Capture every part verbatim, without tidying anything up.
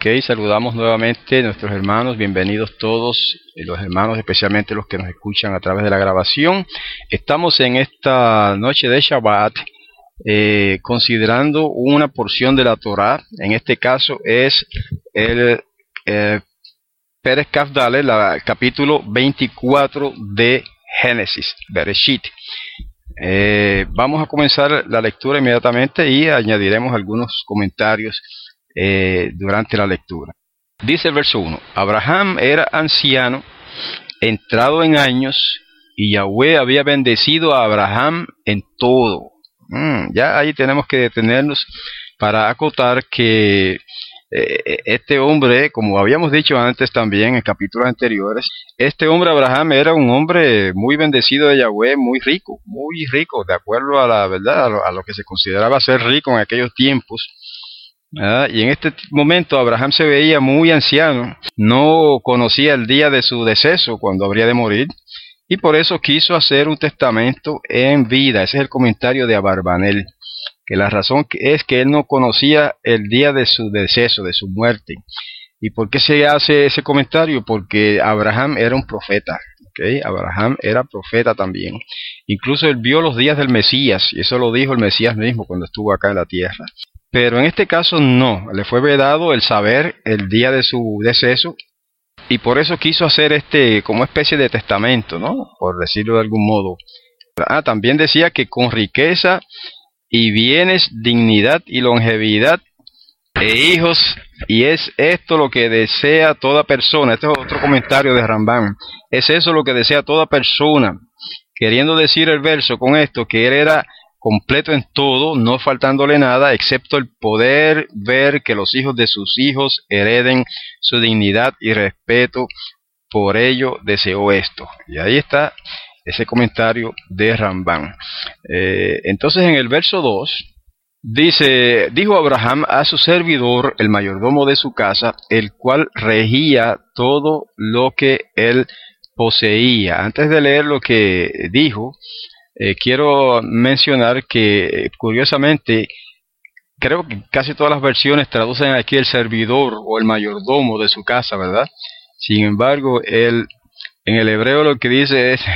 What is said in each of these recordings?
saludamos nuevamente a nuestros hermanos, bienvenidos todos, los hermanos, especialmente los que nos escuchan a través de la grabación. Estamos en esta noche de Shabbat, eh, considerando una porción de la Torá. En este caso es el eh, Perek Kaf Dalet, el capítulo veinticuatro de Génesis, Bereshit. Eh, vamos a comenzar la lectura inmediatamente y añadiremos algunos comentarios eh, durante la lectura. Dice el verso uno: Abraham era anciano, entrado en años, y Yahweh había bendecido a Abraham en todo. Mm, ya ahí tenemos que detenernos para acotar que eh, este hombre, como habíamos dicho antes también en capítulos anteriores, este hombre Abraham era un hombre muy bendecido de Yahweh, muy rico, muy rico, de acuerdo a la verdad, a lo, a lo que se consideraba ser rico en aquellos tiempos. ¿verdad? Y en este momento Abraham se veía muy anciano, no conocía el día de su deceso, cuando habría de morir, y por eso quiso hacer un testamento en vida. Ese es el comentario de Abarbanel, que la razón es que él no conocía el día de su deceso, de su muerte. ¿Y por qué se hace ese comentario? Porque Abraham era un profeta, ¿okay? Abraham era profeta también. Incluso él vio los días del Mesías, y eso lo dijo el Mesías mismo cuando estuvo acá en la tierra. Pero en este caso no, le fue vedado el saber el día de su deceso, y por eso quiso hacer este como especie de testamento, ¿no? Por decirlo de algún modo. Ah, también decía que con riqueza y bienes, dignidad y longevidad e hijos, y es esto lo que desea toda persona. Este es otro comentario de Rambam. Es eso lo que desea toda persona, queriendo decir el verso con esto que él era completo en todo, no faltándole nada, excepto el poder ver que los hijos de sus hijos hereden su dignidad y respeto. Por ello deseó esto. Y ahí está ese comentario de Rambam. Eh, entonces en el verso dos dice: dijo Abraham a su servidor, el mayordomo de su casa, el cual regía todo lo que él poseía. Antes de leer lo que dijo, eh, quiero mencionar que curiosamente creo que casi todas las versiones traducen aquí el servidor o el mayordomo de su casa, ¿verdad? Sin embargo, el en el hebreo lo que dice es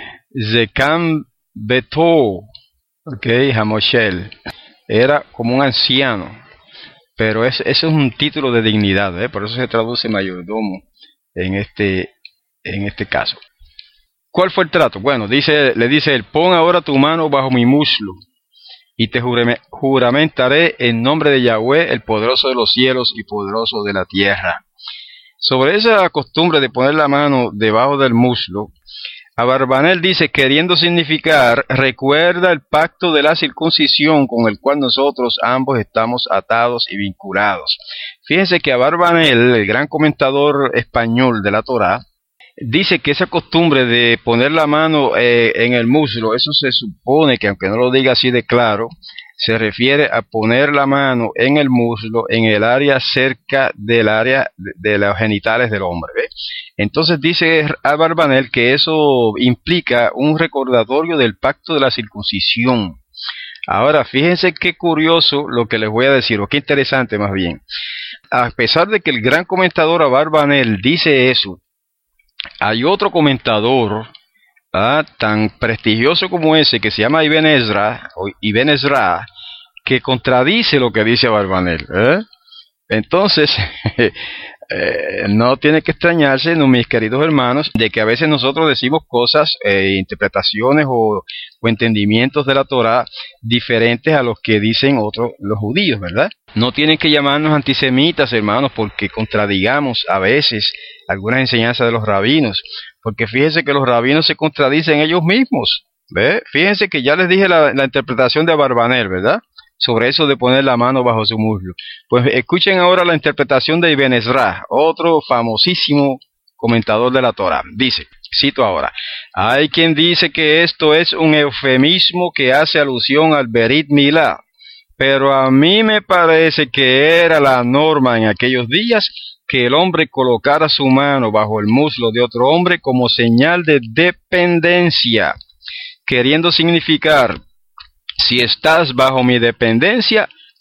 Zekam Beto, ok, Hamoshel. Era como un anciano, pero ese es un título de dignidad, ¿eh? Por eso se traduce mayordomo en este, en este caso. ¿Cuál fue el trato? Bueno, dice, le dice él: pon ahora tu mano bajo mi muslo, y te juramentaré en nombre de Yahweh, el poderoso de los cielos y poderoso de la tierra. Sobre esa costumbre de poner la mano debajo del muslo, Abarbanel dice, queriendo significar, recuerda el pacto de la circuncisión con el cual nosotros ambos estamos atados y vinculados. Fíjense que Abarbanel, el gran comentador español de la Torá, dice que esa costumbre de poner la mano eh, en el muslo, eso se supone que, aunque no lo diga así de claro, se refiere a poner la mano en el muslo, en el área cerca del área de, de los genitales del hombre, ¿ve? Entonces dice Abarbanel que eso implica un recordatorio del pacto de la circuncisión. Ahora, fíjense qué curioso lo que les voy a decir, o qué interesante más bien. A pesar de que el gran comentador Abarbanel dice eso, hay otro comentador Ah, tan prestigioso como ese, que se llama Ibn Ezra, o Ibn Ezra, que contradice lo que dice Abarbanel, ¿eh? Entonces, eh, no tiene que extrañarse, no, mis queridos hermanos, de que a veces nosotros decimos cosas, eh, interpretaciones o, o entendimientos de la Torá diferentes a los que dicen otros, los judíos, ¿verdad? No tienen que llamarnos antisemitas, hermanos, porque contradigamos a veces algunas enseñanzas de los rabinos. Porque fíjense que los rabinos se contradicen ellos mismos, ¿ve? Fíjense que ya les dije la, la interpretación de Abarbanel, ¿verdad? Sobre eso de poner la mano bajo su muslo. Pues escuchen ahora la interpretación de Ibn Ezra, otro famosísimo comentador de la Torá. Dice, cito ahora: hay quien dice que esto es un eufemismo que hace alusión al Berit Milá, pero a mí me parece que era la norma en aquellos días que el hombre colocara su mano bajo el muslo de otro hombre como señal de dependencia, queriendo significar: si estás bajo mi dependencia,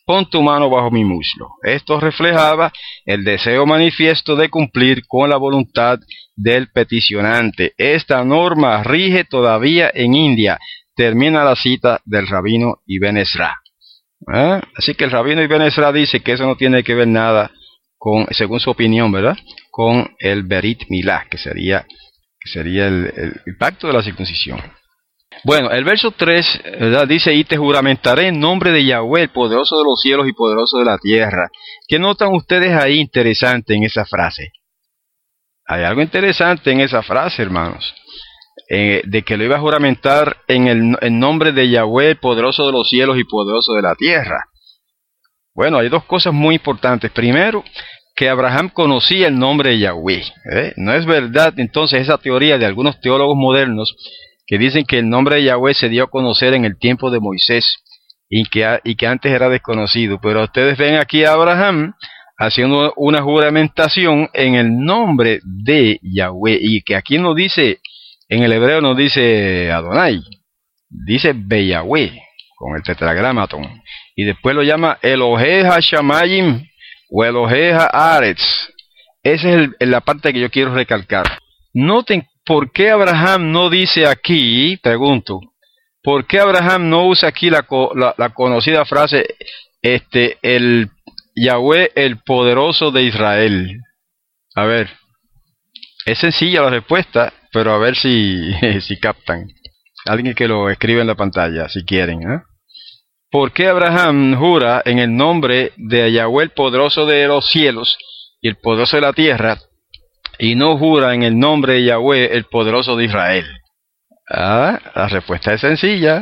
pon tu mano bajo mi muslo. Esto reflejaba el deseo manifiesto de cumplir con la voluntad del peticionante. Esta norma rige todavía en India. Termina la cita del rabino Ibn Ezra. ¿Eh? Así que el rabino Ibn Ezra dice que eso no tiene que ver nada con, según su opinión, ¿verdad?, con el Berit Milá, que sería, que sería el, el, el pacto de la circuncisión. Bueno, el verso tres, ¿verdad?, dice: y te juramentaré en nombre de Yahweh, el poderoso de los cielos y poderoso de la tierra. ¿Qué notan ustedes ahí interesante en esa frase? Hay algo interesante en esa frase, hermanos. Eh, de que lo iba a juramentar en el en nombre de Yahweh, poderoso de los cielos y poderoso de la tierra. Bueno, hay dos cosas muy importantes. Primero, que Abraham conocía el nombre de Yahweh. ¿eh? No es verdad entonces esa teoría de algunos teólogos modernos que dicen que el nombre de Yahweh se dio a conocer en el tiempo de Moisés y que, y que antes era desconocido. Pero ustedes ven aquí a Abraham haciendo una juramentación en el nombre de Yahweh, y que aquí no dice, en el hebreo no dice Adonai, dice Beyahweh, con el tetragramatón, y después lo llama Elohe HaShamayim o Elohe HaAretz. Esa es el, la parte que yo quiero recalcar. Noten por qué Abraham no dice aquí, pregunto, ¿por qué Abraham no usa aquí la, la, la conocida frase, este, el Yahweh, el poderoso de Israel? A ver, es sencilla la respuesta, pero a ver si, si captan. Alguien que lo escribe en la pantalla, si quieren. ¿eh? ¿Por qué Abraham jura en el nombre de Yahweh, el poderoso de los cielos y el poderoso de la tierra, y no jura en el nombre de Yahweh, el poderoso de Israel? Ah, la respuesta es sencilla.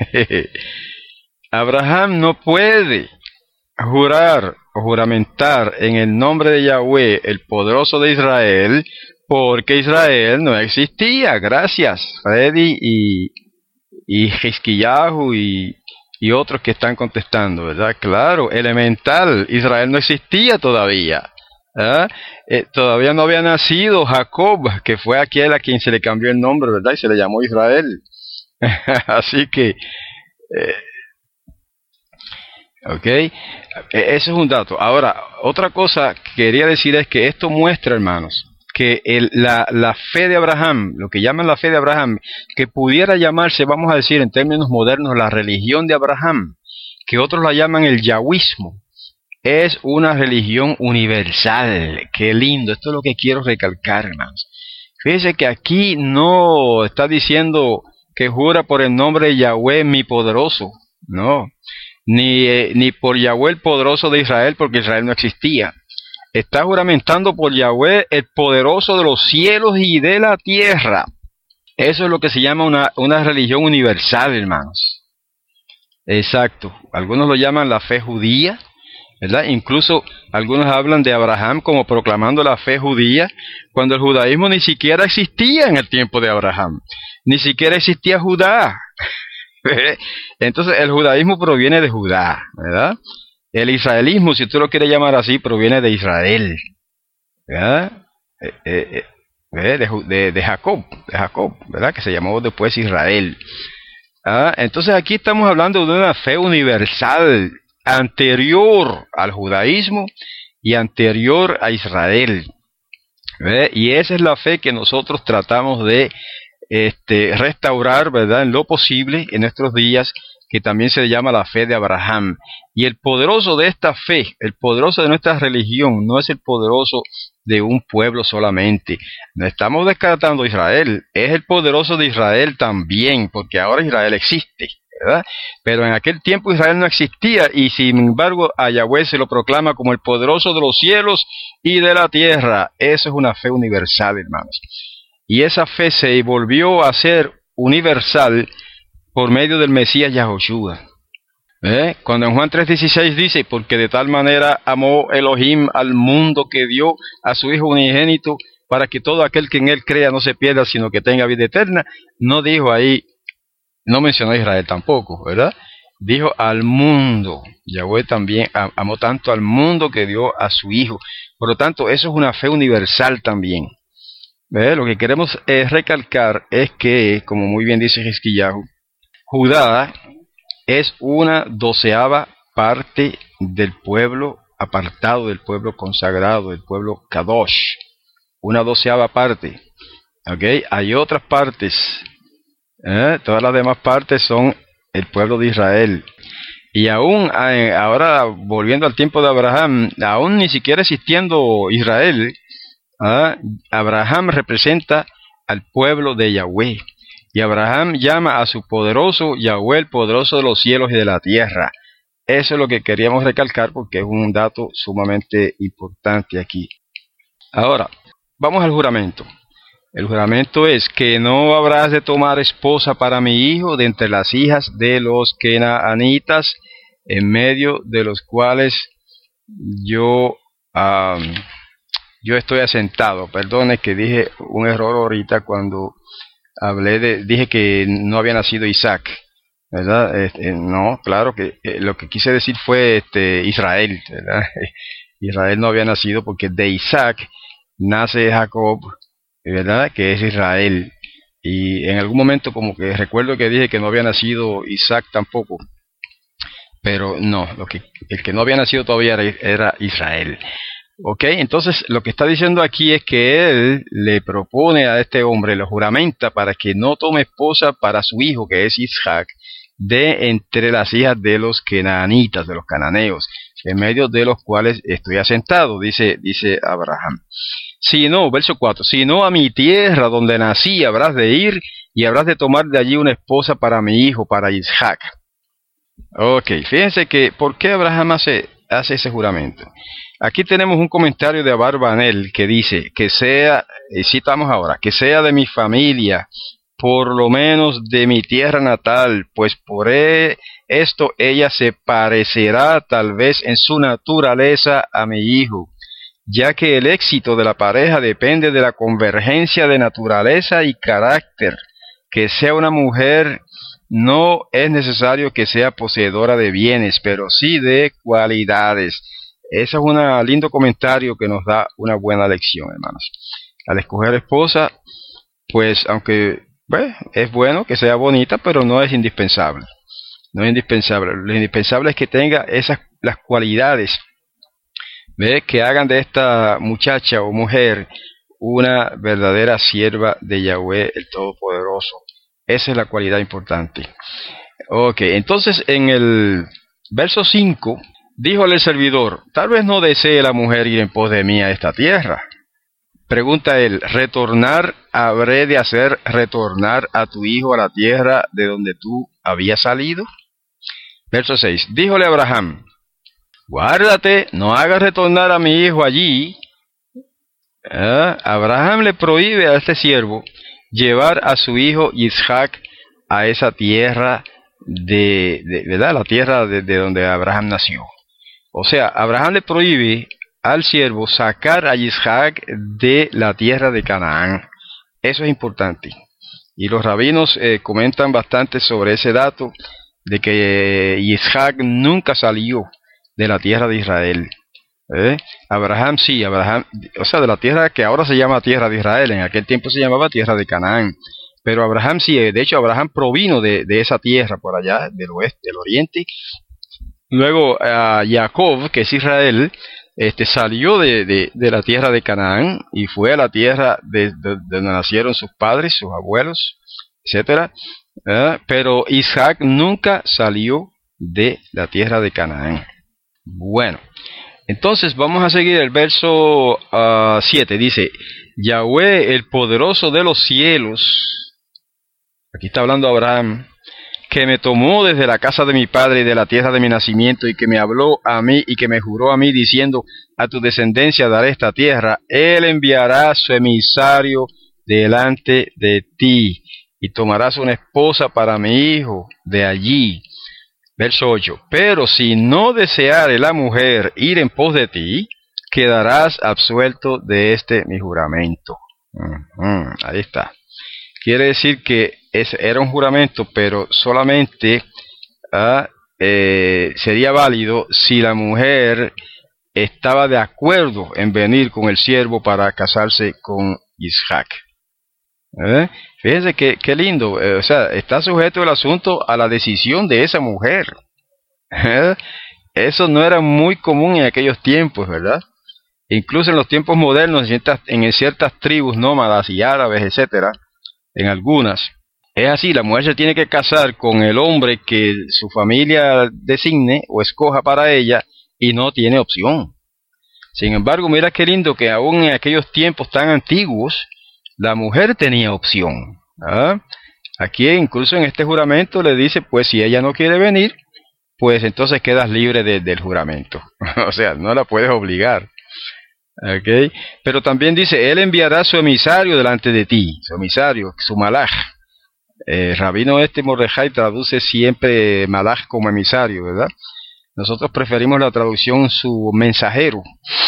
Abraham no puede jurar o juramentar en el nombre de Yahweh, el poderoso de Israel, porque Israel no existía. Gracias, Freddy y, y Hizquillahu y, y otros que están contestando, ¿verdad? Claro, elemental, Israel no existía todavía. ¿eh? Eh, todavía no había nacido Jacob, que fue aquel a quien se le cambió el nombre, ¿verdad? Y se le llamó Israel. Así que, eh, ok, eh, ese es un dato. Ahora, otra cosa que quería decir es que esto muestra, hermanos, que el, la, la fe de Abraham, lo que llaman la fe de Abraham, que pudiera llamarse, vamos a decir en términos modernos, la religión de Abraham, que otros la llaman el yahwismo, es una religión universal. Qué lindo, esto es lo que quiero recalcar, hermanos. Fíjense que aquí no está diciendo que jura por el nombre de Yahweh mi poderoso, no, ni, eh, ni por Yahweh el poderoso de Israel, porque Israel no existía. Está juramentando por Yahweh, el poderoso de los cielos y de la tierra. Eso es lo que se llama una, una religión universal, hermanos. Exacto. Algunos lo llaman la fe judía, ¿verdad? Incluso algunos hablan de Abraham como proclamando la fe judía, cuando el judaísmo ni siquiera existía en el tiempo de Abraham. Ni siquiera existía Judá. Entonces el judaísmo proviene de Judá, ¿verdad? El israelismo, si tú lo quieres llamar así, proviene de Israel, ¿verdad? Eh, eh, eh, de, de, de Jacob, de Jacob, ¿verdad? Que se llamó después Israel. ¿Ah? Entonces aquí estamos hablando de una fe universal, anterior al judaísmo y anterior a Israel, ¿verdad? Y esa es la fe que nosotros tratamos de este, restaurar, ¿verdad?, en lo posible en nuestros días, que también se llama la fe de Abraham. Y el poderoso de esta fe, el poderoso de nuestra religión, no es el poderoso de un pueblo solamente. No estamos descartando a Israel, es el poderoso de Israel también, porque ahora Israel existe, ¿verdad? Pero en aquel tiempo Israel no existía, y sin embargo a Yahweh se lo proclama como el poderoso de los cielos y de la tierra. Eso es una fe universal, hermanos. Y esa fe se volvió a ser universal por medio del Mesías Yahoshua. ¿Eh? Cuando en Juan tres dieciséis dice, porque de tal manera amó Elohim al mundo que dio a su Hijo unigénito, para que todo aquel que en él crea no se pierda, sino que tenga vida eterna, no dijo ahí, no mencionó a Israel tampoco, ¿verdad? Dijo al mundo. Yahweh también amó tanto al mundo que dio a su Hijo. Por lo tanto, eso es una fe universal también. ¿Ve? Lo que queremos es recalcar es que, como muy bien dice Hizquillahu, Judá es una doceava parte del pueblo apartado, del pueblo consagrado, del pueblo Kadosh, una doceava parte. ¿Okay? Hay otras partes, ¿eh? Todas las demás partes son el pueblo de Israel. Y aún, eh, ahora volviendo al tiempo de Abraham, aún ni siquiera existiendo Israel, ¿eh? Abraham representa al pueblo de Yahweh. Y Abraham llama a su poderoso Yahweh, el poderoso de los cielos y de la tierra. Eso es lo que queríamos recalcar porque es un dato sumamente importante aquí. Ahora, vamos al juramento. El juramento es que no habrás de tomar esposa para mi hijo de entre las hijas de los Kenaanitas, en medio de los cuales yo, um, yo estoy asentado. Perdone que dije un error ahorita cuando hablé de, dije que no había nacido Isaac, ¿verdad? Este, no, claro que eh, lo que quise decir fue este, Israel, ¿verdad? Israel no había nacido porque de Isaac nace Jacob, ¿verdad? Que es Israel. Y en algún momento como que recuerdo que dije que no había nacido Isaac tampoco, pero no, lo que, el que no había nacido todavía era, era Israel. Ok, entonces lo que está diciendo aquí es que él le propone a este hombre, lo juramenta para que no tome esposa para su hijo, que es Isaac, de entre las hijas de los Kenaanitas, de los cananeos, en medio de los cuales estoy asentado, dice, dice Abraham. Si no, verso cuatro, si no a mi tierra donde nací habrás de ir y habrás de tomar de allí una esposa para mi hijo, para Isaac. Ok, fíjense que, ¿por qué Abraham hace, hace ese juramento? Aquí tenemos un comentario de Abarbanel que dice, que sea, y citamos ahora, que sea de mi familia, por lo menos de mi tierra natal, pues por esto ella se parecerá tal vez en su naturaleza a mi hijo, ya que el éxito de la pareja depende de la convergencia de naturaleza y carácter. Que sea una mujer no es necesario que sea poseedora de bienes, pero sí de cualidades. Ese es un lindo comentario que nos da una buena lección, hermanos. Al escoger esposa, pues aunque bueno, es bueno que sea bonita, pero no es indispensable. No es indispensable. Lo indispensable es que tenga esas las cualidades, ¿ve? Que hagan de esta muchacha o mujer una verdadera sierva de Yahweh, el Todopoderoso. Esa es la cualidad importante. Ok, entonces en el verso cinco, díjole el servidor, tal vez no desee la mujer ir en pos de mí a esta tierra. Pregunta él, ¿retornar habré de hacer retornar a tu hijo a la tierra de donde tú habías salido? Verso seis, díjole Abraham, guárdate, no hagas retornar a mi hijo allí. ¿Eh? Abraham le prohíbe a este siervo llevar a su hijo Isaac a esa tierra de, de ¿verdad? La tierra de, de donde Abraham nació. O sea, Abraham le prohíbe al siervo sacar a Isaac de la tierra de Canaán. Eso es importante. Y los rabinos eh, comentan bastante sobre ese dato de que eh, Isaac nunca salió de la tierra de Israel. ¿Eh? Abraham sí, Abraham, o sea, de la tierra que ahora se llama tierra de Israel, en aquel tiempo se llamaba tierra de Canaán. Pero Abraham sí, de hecho Abraham provino de, de esa tierra por allá, del oeste, del oriente. Luego uh, Jacob, que es Israel, este, salió de, de, de la tierra de Canaán y fue a la tierra de, de, de donde nacieron sus padres, sus abuelos, etcétera. ¿Eh? Pero Isaac nunca salió de la tierra de Canaán. Bueno, entonces vamos a seguir el verso uh, siete. Dice, Yahweh, el poderoso de los cielos, aquí está hablando Abraham, que me tomó desde la casa de mi padre y de la tierra de mi nacimiento, y que me habló a mí y que me juró a mí, diciendo, a tu descendencia daré esta tierra, él enviará su emisario delante de ti, y tomarás una esposa para mi hijo de allí. Verso ocho, pero si no deseare la mujer ir en pos de ti, quedarás absuelto de este mi juramento. Uh-huh, ahí está. Quiere decir que ese era un juramento, pero solamente uh, eh, sería válido si la mujer estaba de acuerdo en venir con el siervo para casarse con Isaac. ¿Eh? Fíjense que, qué lindo, eh, o sea, está sujeto el asunto a la decisión de esa mujer. ¿Eh? eso no era muy común en aquellos tiempos, ¿verdad? Incluso en los tiempos modernos, en ciertas, en ciertas tribus nómadas y árabes, etcétera, en algunas, es así, la mujer se tiene que casar con el hombre que su familia designe o escoja para ella y no tiene opción. Sin embargo, mira qué lindo que aún en aquellos tiempos tan antiguos, la mujer tenía opción. ¿Ah? Aquí incluso en este juramento le dice, pues si ella no quiere venir, pues entonces quedas libre de, del juramento. O sea, no la puedes obligar. ¿Okay? Pero también dice, él enviará su emisario delante de ti, su emisario, su malaj. Eh, Rabino este Mordejai traduce siempre malaj como emisario, ¿verdad? Nosotros preferimos la traducción su mensajero.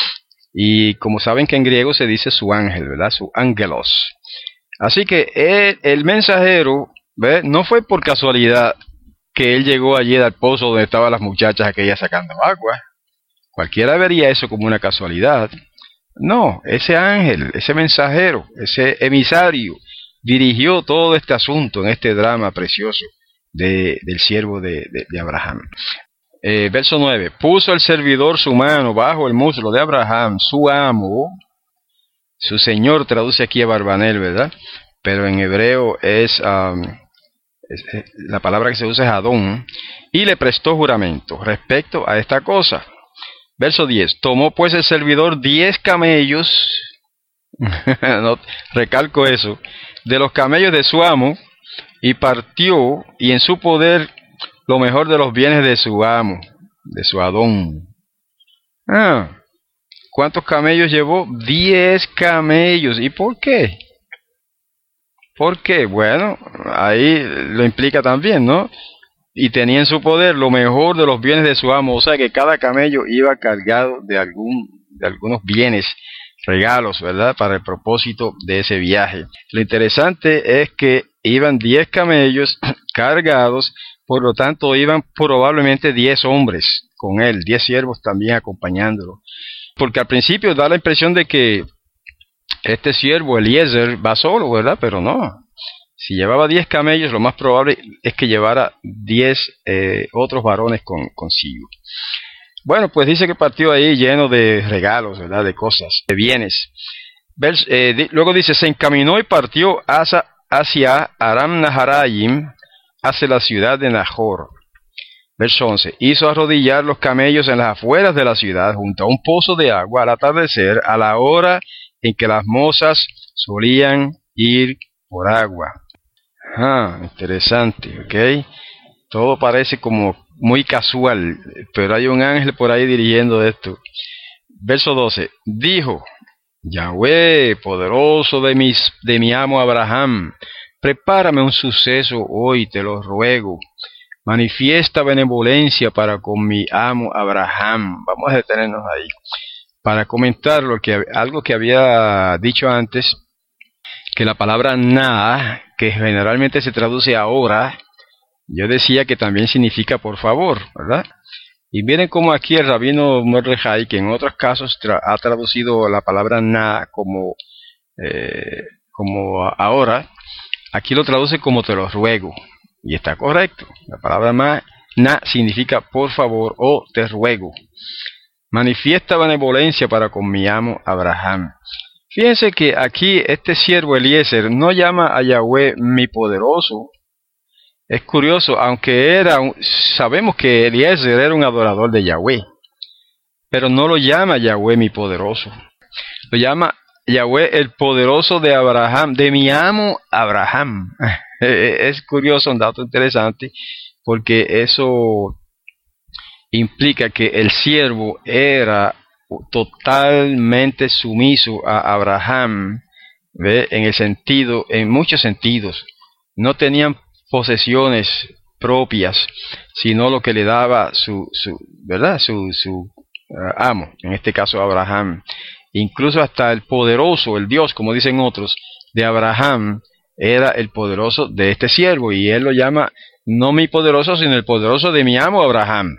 Y como saben que en griego se dice su ángel, ¿verdad? Su ángelos. Así que él, el mensajero, ¿ve? No fue por casualidad que él llegó allí al pozo donde estaban las muchachas aquellas sacando agua. Cualquiera vería eso como una casualidad. No, ese ángel, ese mensajero, ese emisario, dirigió todo este asunto en este drama precioso de, del siervo de, de, de Abraham. Eh, verso nueve. Puso el servidor su mano bajo el muslo de Abraham, su amo. Su señor traduce aquí a Barbanel, ¿verdad? Pero en hebreo es, um, es, es la palabra que se usa es Adón. Y le prestó juramento respecto a esta cosa. Verso diez. Tomó pues el servidor diez camellos. No, recalco eso. De los camellos de su amo. Y partió. Y en su poder lo mejor de los bienes de su amo. De su Adón. Ah. ¿Cuántos camellos llevó? Diez camellos. ¿Y por qué? ¿Por qué? Bueno, ahí lo implica también, ¿no? Y tenía en su poder lo mejor de los bienes de su amo. O sea que cada camello iba cargado de, algún, de algunos bienes, regalos, ¿verdad? Para el propósito de ese viaje. Lo interesante es que iban diez camellos cargados, por lo tanto iban probablemente diez hombres con él, diez siervos también acompañándolo. Porque al principio da la impresión de que este siervo Eliezer va solo, ¿verdad? Pero no. Si llevaba diez camellos, lo más probable es que llevara diez eh, otros varones con, consigo. Bueno, pues dice que partió ahí lleno de regalos, ¿verdad? De cosas, de bienes. Vers, eh, di, luego dice, se encaminó y partió hacia, hacia Aram Naharayim, hacia la ciudad de Nahor. Verso once. Hizo arrodillar los camellos en las afueras de la ciudad, junto a un pozo de agua, al atardecer, a la hora en que las mozas solían ir por agua. Ah, interesante, ¿ok? Todo parece como muy casual, pero hay un ángel por ahí dirigiendo esto. Verso doce. Dijo, Yahweh, poderoso de, mis, de mi amo Abraham, prepárame un suceso hoy, te lo ruego. Manifiesta benevolencia para con mi amo Abraham. Vamos a detenernos ahí para comentar lo que, algo que había dicho antes, que la palabra na, que generalmente se traduce ahora, yo decía que también significa por favor, ¿verdad? Y miren cómo aquí el rabino Mordejai, que en otros casos tra ha traducido la palabra na como, eh, como ahora, aquí lo traduce como te lo ruego. Y está correcto. La palabra ma, na significa por favor o te ruego. Manifiesta benevolencia para con mi amo Abraham. Fíjense que aquí este siervo Eliezer no llama a Yahweh mi poderoso. Es curioso, aunque era un, sabemos que Eliezer era un adorador de Yahweh, pero no lo llama Yahweh mi poderoso. Lo llama Yahweh el poderoso de Abraham, de mi amo Abraham. Es curioso, un dato interesante, porque eso implica que el siervo era totalmente sumiso a Abraham, ¿ve? En el sentido, en muchos sentidos. No tenían posesiones propias, sino lo que le daba su, su ¿verdad? Su, su uh, amo, en este caso Abraham. Incluso hasta el poderoso, el Dios, como dicen otros, de Abraham, era el poderoso de este siervo, y él lo llama no mi poderoso, sino el poderoso de mi amo Abraham.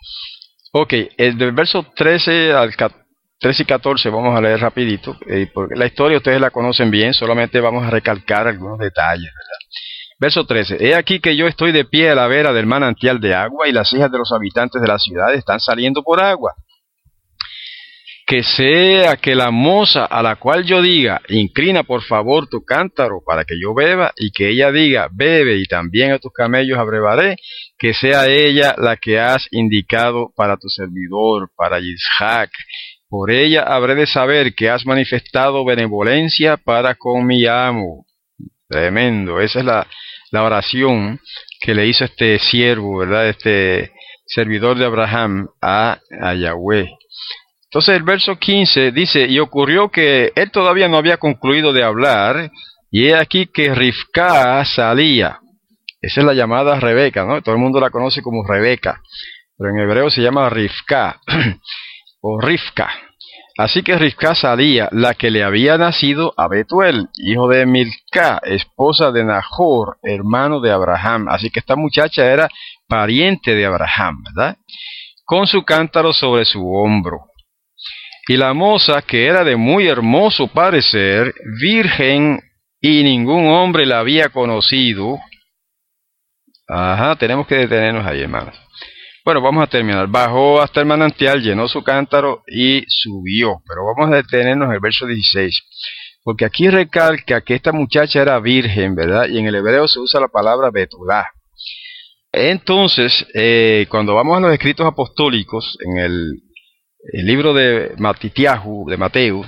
Ok, el del verso trece al trece y catorce vamos a leer rapidito, eh, porque la historia ustedes la conocen bien, solamente vamos a recalcar algunos detalles, ¿verdad? Verso trece. He aquí que yo estoy de pie a la vera del manantial de agua, y las hijas de los habitantes de la ciudad están saliendo por agua. Que sea que la moza a la cual yo diga, inclina por favor tu cántaro para que yo beba, y que ella diga, bebe, y también a tus camellos abrevaré, que sea ella la que has indicado para tu servidor, para Isaac. Por ella habré de saber que has manifestado benevolencia para con mi amo. Tremendo, esa es la, la oración que le hizo este siervo, ¿verdad? Este servidor de Abraham a, a Yahweh. Entonces el verso quince dice, y ocurrió que él todavía no había concluido de hablar, y he aquí que Rivka salía. Esa es la llamada Rebeca, ¿no? Todo el mundo la conoce como Rebeca, pero en hebreo se llama Rivka, o Rivka. Así que Rivka salía, la que le había nacido a Betuel, hijo de Milca, esposa de Nahor, hermano de Abraham. Así que esta muchacha era pariente de Abraham, ¿verdad? Con su cántaro sobre su hombro. Y la moza, que era de muy hermoso parecer, virgen, y ningún hombre la había conocido. Ajá, tenemos que detenernos ahí, hermanos. Bueno, vamos a terminar. Bajó hasta el manantial, llenó su cántaro y subió. Pero vamos a detenernos en el verso dieciséis. Porque aquí recalca que esta muchacha era virgen, ¿verdad? Y en el hebreo se usa la palabra betulá. Entonces, eh, cuando vamos a los escritos apostólicos, en el, el libro de Matitiahu, de Mateo,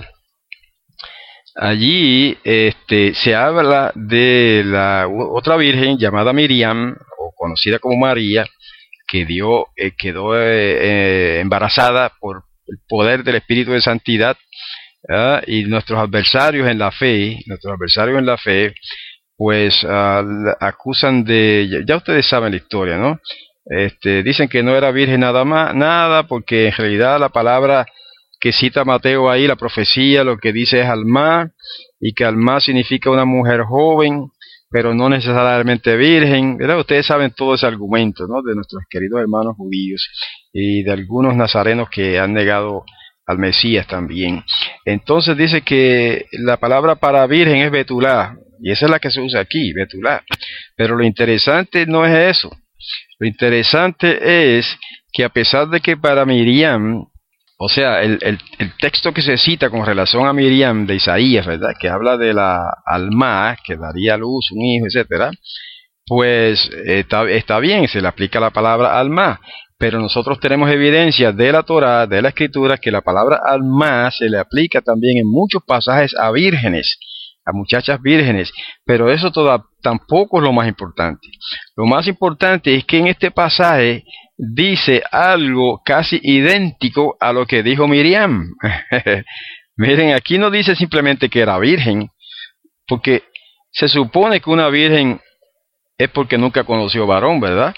allí este, se habla de la otra virgen llamada Miriam, o conocida como María, que dio, eh, quedó eh, eh, embarazada por el poder del Espíritu de Santidad, ¿eh? Y nuestros adversarios en la fe, nuestros adversarios en la fe, pues uh, acusan de, ya, ya ustedes saben la historia, ¿no? Este, dicen que no era virgen nada más, nada, porque en realidad la palabra que cita Mateo ahí, la profecía, lo que dice es alma, y que alma significa una mujer joven, pero no necesariamente virgen, ¿verdad? Ustedes saben todo ese argumento, ¿no? De nuestros queridos hermanos judíos y de algunos nazarenos que han negado al Mesías también. Entonces dice que la palabra para virgen es betulá, y esa es la que se usa aquí, betulá. Pero lo interesante no es eso. Lo interesante es que a pesar de que para Miriam, o sea, el, el, el texto que se cita con relación a Miriam de Isaías, ¿verdad? Que habla de la alma, que daría a luz un hijo, etcétera, pues está, está bien, se le aplica la palabra alma, pero nosotros tenemos evidencia de la Torá, de la Escritura, que la palabra alma se le aplica también en muchos pasajes a vírgenes, a muchachas vírgenes, pero eso toda, tampoco es lo más importante. Lo más importante es que en este pasaje dice algo casi idéntico a lo que dijo Miriam. Miren, aquí no dice simplemente que era virgen, porque se supone que una virgen es porque nunca conoció varón, ¿verdad?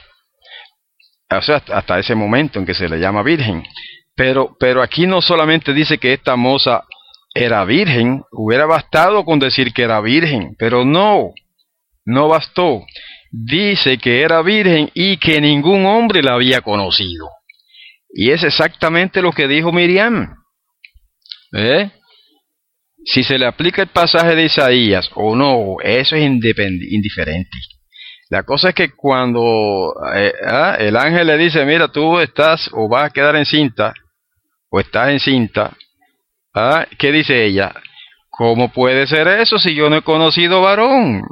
O sea, hasta ese momento en que se le llama virgen. Pero, pero aquí no solamente dice que esta moza era virgen, hubiera bastado con decir que era virgen, pero no, no bastó. Dice que era virgen y que ningún hombre la había conocido. Y es exactamente lo que dijo Miriam. ¿Eh? Si se le aplica el pasaje de Isaías o no, eso es indiferente. La cosa es que cuando eh, ah, el ángel le dice, mira, tú estás o vas a quedar encinta, o estás encinta, ah, ¿qué dice ella? ¿Cómo puede ser eso si yo no he conocido varón?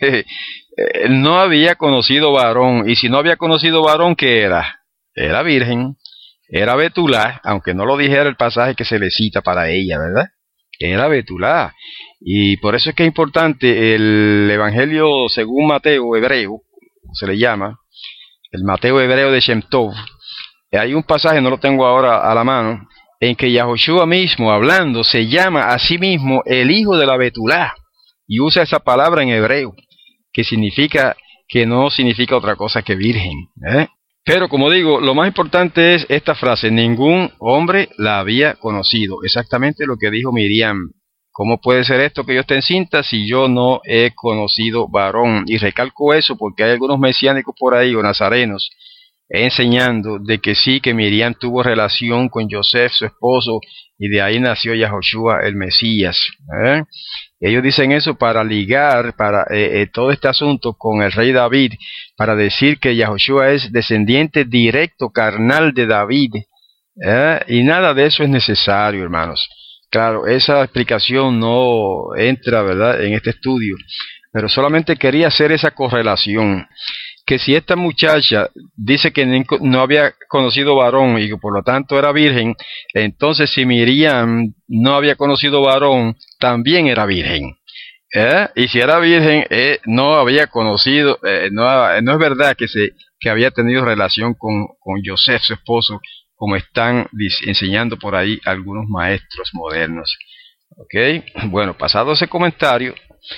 No había conocido varón, y si no había conocido varón, ¿qué era? Era virgen, era betulá, aunque no lo dijera el pasaje que se le cita para ella, ¿verdad? Era betulá, y por eso es que es importante el Evangelio según Mateo hebreo, se le llama, el Mateo hebreo de Shem Tov. Hay un pasaje, no lo tengo ahora a la mano, en que Yahoshua mismo, hablando, se llama a sí mismo el hijo de la betulá, y usa esa palabra en hebreo, que significa, que no significa otra cosa que virgen, ¿eh? Pero como digo, lo más importante es esta frase, ningún hombre la había conocido, exactamente lo que dijo Miriam. ¿Cómo puede ser esto que yo esté encinta si yo no he conocido varón? Y recalco eso porque hay algunos mesiánicos por ahí, o nazarenos, enseñando de que sí, que Miriam tuvo relación con Yosef, su esposo, y de ahí nació Yahoshua el Mesías. ¿eh? Ellos dicen eso para ligar para eh, eh, todo este asunto con el rey David, para decir que Yahoshua es descendiente directo, carnal de David, ¿eh? y nada de eso es necesario, hermanos. Claro, esa explicación no entra, ¿verdad?, en este estudio, pero solamente quería hacer esa correlación, que si esta muchacha dice que no había conocido varón y que por lo tanto era virgen, entonces si Miriam no había conocido varón, también era virgen. ¿Eh? Y si era virgen, eh, no había conocido, eh, no, no es verdad que, se, que había tenido relación con, con Yosef, su esposo, como están enseñando por ahí algunos maestros modernos. ¿Okay? Bueno, pasado ese comentario,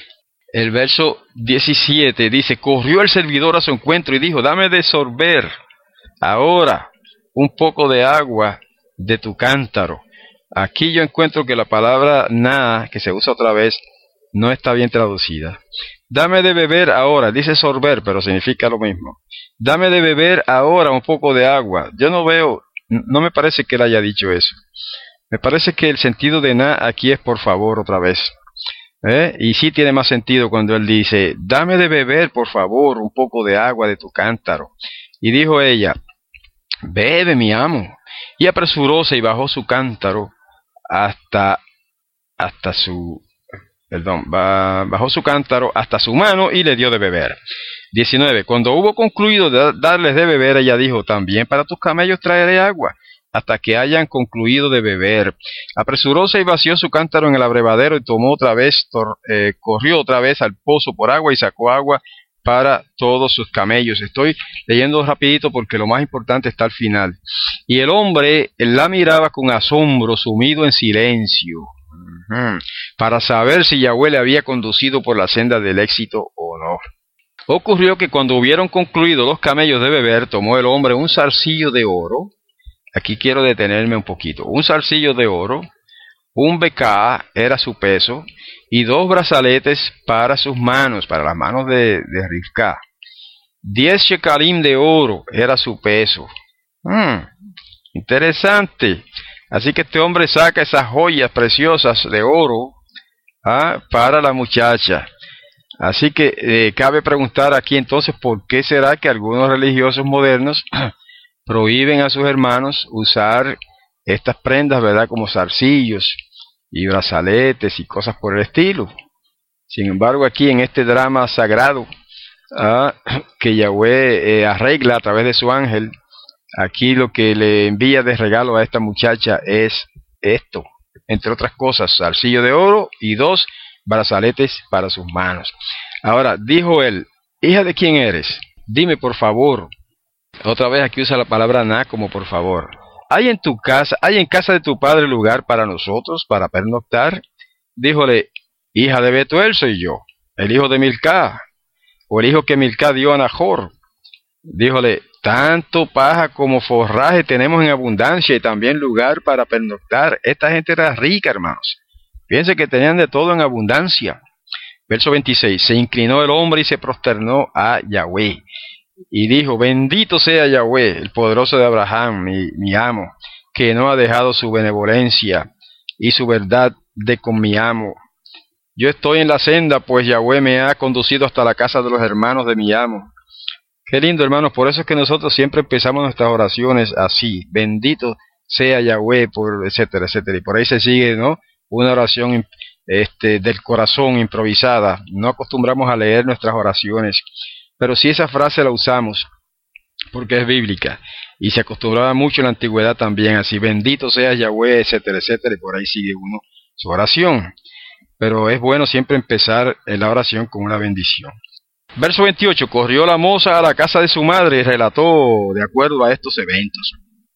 el verso diecisiete dice, corrió el servidor a su encuentro y dijo, dame de sorber ahora un poco de agua de tu cántaro. Aquí yo encuentro que la palabra na, que se usa otra vez, no está bien traducida. Dame de beber ahora, dice sorber, pero significa lo mismo. Dame de beber ahora un poco de agua. Yo no veo, no me parece que él haya dicho eso. Me parece que el sentido de na aquí es por favor otra vez. ¿Eh? Y sí tiene más sentido cuando él dice, dame de beber por favor un poco de agua de tu cántaro. Y dijo ella, bebe mi amo. Y apresuróse y bajó su cántaro hasta, hasta su, perdón, bajó su cántaro hasta su mano y le dio de beber. diecinueve. Cuando hubo concluido de darles de beber, ella dijo, también para tus camellos traeré agua, hasta que hayan concluido de beber. Apresuróse y vació su cántaro en el abrevadero y tomó otra vez, tor, eh, corrió otra vez al pozo por agua y sacó agua para todos sus camellos. Estoy leyendo rapidito porque lo más importante está al final. Y el hombre la miraba con asombro, sumido en silencio, uh-huh, para saber si Yahweh le había conducido por la senda del éxito o no. Ocurrió que cuando hubieron concluido los camellos de beber, tomó el hombre un zarcillo de oro. Aquí quiero detenerme un poquito. Un zarcillo de oro, un becá era su peso, y dos brazaletes para sus manos, para las manos de, de Rivka. Diez shekalim de oro era su peso. Hmm, interesante. Así que este hombre saca esas joyas preciosas de oro, ¿ah?, para la muchacha. Así que eh, cabe preguntar aquí entonces, ¿por qué será que algunos religiosos modernos prohíben a sus hermanos usar estas prendas, ¿verdad?, como zarcillos y brazaletes y cosas por el estilo? Sin embargo, aquí en este drama sagrado, ¿ah?, que Yahweh eh, arregla a través de su ángel, aquí lo que le envía de regalo a esta muchacha es esto, entre otras cosas, zarcillo de oro y dos brazaletes para sus manos. Ahora, dijo él, hija de quién eres, dime por favor. Otra vez aquí usa la palabra na como por favor. ¿Hay en tu casa, hay en casa de tu padre lugar para nosotros, para pernoctar? Díjole, hija de Betuel soy yo, el hijo de Milcá, o el hijo que Milcá dio a Nahor. Díjole, tanto paja como forraje tenemos en abundancia y también lugar para pernoctar. Esta gente era rica, hermanos. Fíjense que tenían de todo en abundancia. Verso veintiséis, se inclinó el hombre y se prosternó a Yahweh. Y dijo, bendito sea Yahweh, el poderoso de Abraham, mi, mi amo, que no ha dejado su benevolencia y su verdad de con mi amo. Yo estoy en la senda, pues Yahweh me ha conducido hasta la casa de los hermanos de mi amo. Qué lindo, hermanos, por eso es que nosotros siempre empezamos nuestras oraciones así, bendito sea Yahweh, por etcétera, etcétera. Y por ahí se sigue, ¿no?, una oración este, del corazón improvisada. No acostumbramos a leer nuestras oraciones, pero sí esa frase la usamos porque es bíblica y se acostumbraba mucho en la antigüedad también, así, bendito sea Yahweh, etcétera, etcétera, y por ahí sigue uno su oración. Pero es bueno siempre empezar la oración con una bendición. Verso veintiocho, corrió la moza a la casa de su madre y relató de acuerdo a estos eventos.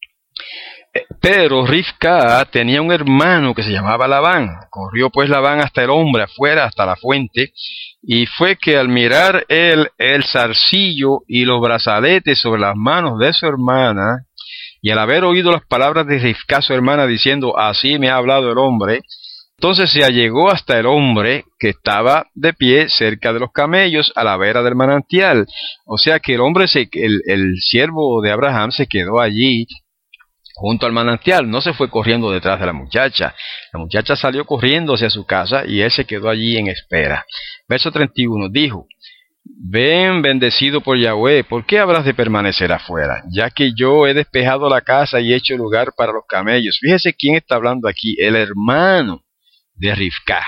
Pero Rivka tenía un hermano que se llamaba Labán. Corrió pues Labán hasta el hombre afuera, hasta la fuente, y fue que al mirar él el zarcillo y los brazaletes sobre las manos de su hermana, y al haber oído las palabras de Rivka su hermana diciendo, así me ha hablado el hombre, entonces se allegó hasta el hombre que estaba de pie cerca de los camellos a la vera del manantial. O sea que el hombre, se, el, el siervo de Abraham se quedó allí junto al manantial. No se fue corriendo detrás de la muchacha. La muchacha salió corriendo hacia su casa y él se quedó allí en espera. Verso treinta y uno, dijo: ven, bendecido por Yahweh, ¿por qué habrás de permanecer afuera? Ya que yo he despejado la casa y he hecho lugar para los camellos. Fíjese quién está hablando aquí, el hermano de Rivka.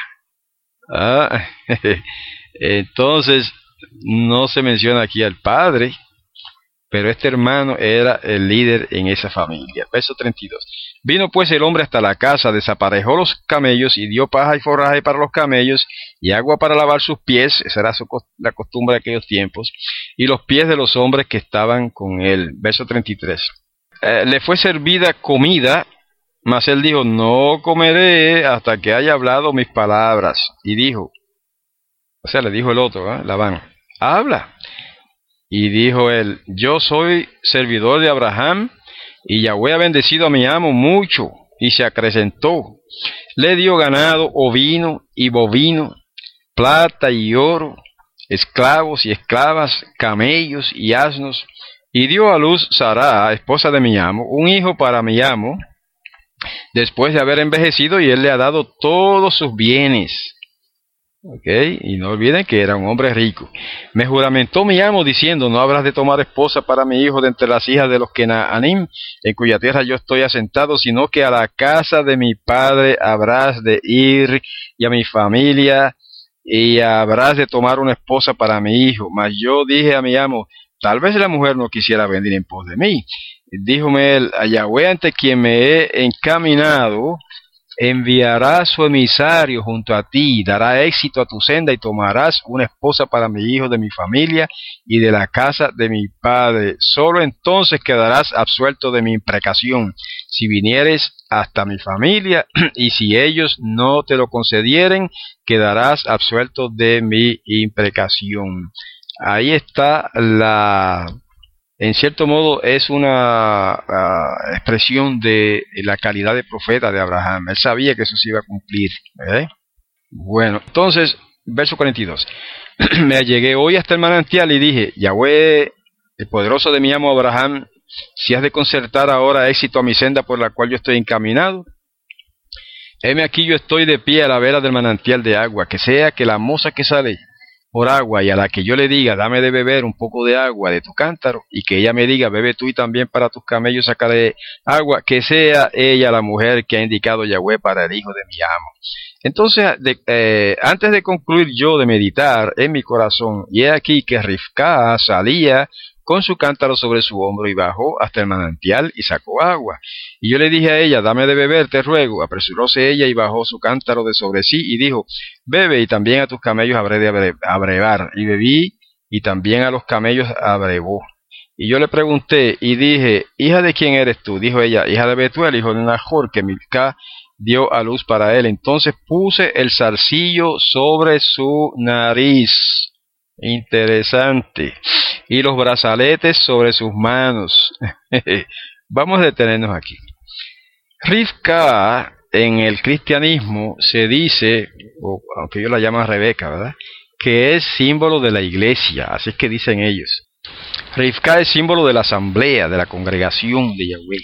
Ah, entonces, no se menciona aquí al padre, pero este hermano era el líder en esa familia. Verso treinta y dos. Vino pues el hombre hasta la casa, desaparejó los camellos y dio paja y forraje para los camellos y agua para lavar sus pies, esa era su, la costumbre de aquellos tiempos, y los pies de los hombres que estaban con él. Verso treinta y tres. Eh, le fue servida comida, mas él dijo: no comeré hasta que haya hablado mis palabras. Y dijo, o sea, le dijo el otro, ¿eh? Labán: habla. Y dijo él: yo soy servidor de Abraham, y Yahweh ha bendecido a mi amo mucho, y se acrecentó. Le dio ganado, ovino y bovino, plata y oro, esclavos y esclavas, camellos y asnos, y dio a luz Sara, esposa de mi amo, un hijo para mi amo, después de haber envejecido, y él le ha dado todos sus bienes. Okay, y no olviden que era un hombre rico. Me juramentó mi amo diciendo: no habrás de tomar esposa para mi hijo de entre las hijas de los Kenaanim, en cuya tierra yo estoy asentado, sino que a la casa de mi padre habrás de ir, y a mi familia, y habrás de tomar una esposa para mi hijo. Mas yo dije a mi amo: tal vez la mujer no quisiera venir en pos de mí. Díjome él: a Yahweh ante quien me he encaminado, enviará su emisario junto a ti, dará éxito a tu senda, y tomarás una esposa para mi hijo de mi familia y de la casa de mi padre. Solo entonces quedarás absuelto de mi imprecación, si vinieres hasta mi familia, y si ellos no te lo concedieren, quedarás absuelto de mi imprecación. Ahí está la... En cierto modo es una uh, expresión de la calidad de profeta de Abraham. Él sabía que eso se iba a cumplir. ¿eh? Bueno, entonces, verso cuarenta y dos. Me allegué hoy hasta el manantial y dije: Yahweh, el poderoso de mi amo Abraham, si has de concertar ahora éxito a mi senda por la cual yo estoy encaminado, heme aquí yo estoy de pie a la vera del manantial de agua, que sea que la moza que sale por agua, y a la que yo le diga: dame de beber un poco de agua de tu cántaro, y que ella me diga: bebe tú y también para tus camellos sacaré agua, que sea ella la mujer que ha indicado Yahweh para el hijo de mi amo. Entonces, de, eh, antes de concluir yo de meditar en mi corazón, y he aquí que Rivka salía con su cántaro sobre su hombro y bajó hasta el manantial y sacó agua. Y yo le dije a ella: dame de beber, te ruego. Apresuróse ella y bajó su cántaro de sobre sí y dijo: bebe, y también a tus camellos habré de abrevar. Y bebí, y también a los camellos abrevó. Y yo le pregunté y dije: hija de quién eres tú. Dijo ella: hija de Betuel, hijo de Nahor, que Milca dio a luz para él. Entonces puse el zarcillo sobre su nariz. Interesante. Y los brazaletes sobre sus manos. Vamos a detenernos aquí. Rivka en el cristianismo se dice, o aunque ellos la llaman Rebeca, ¿verdad?, que es símbolo de la iglesia. Así es que dicen ellos. Rivka es símbolo de la asamblea, de la congregación de Yahweh.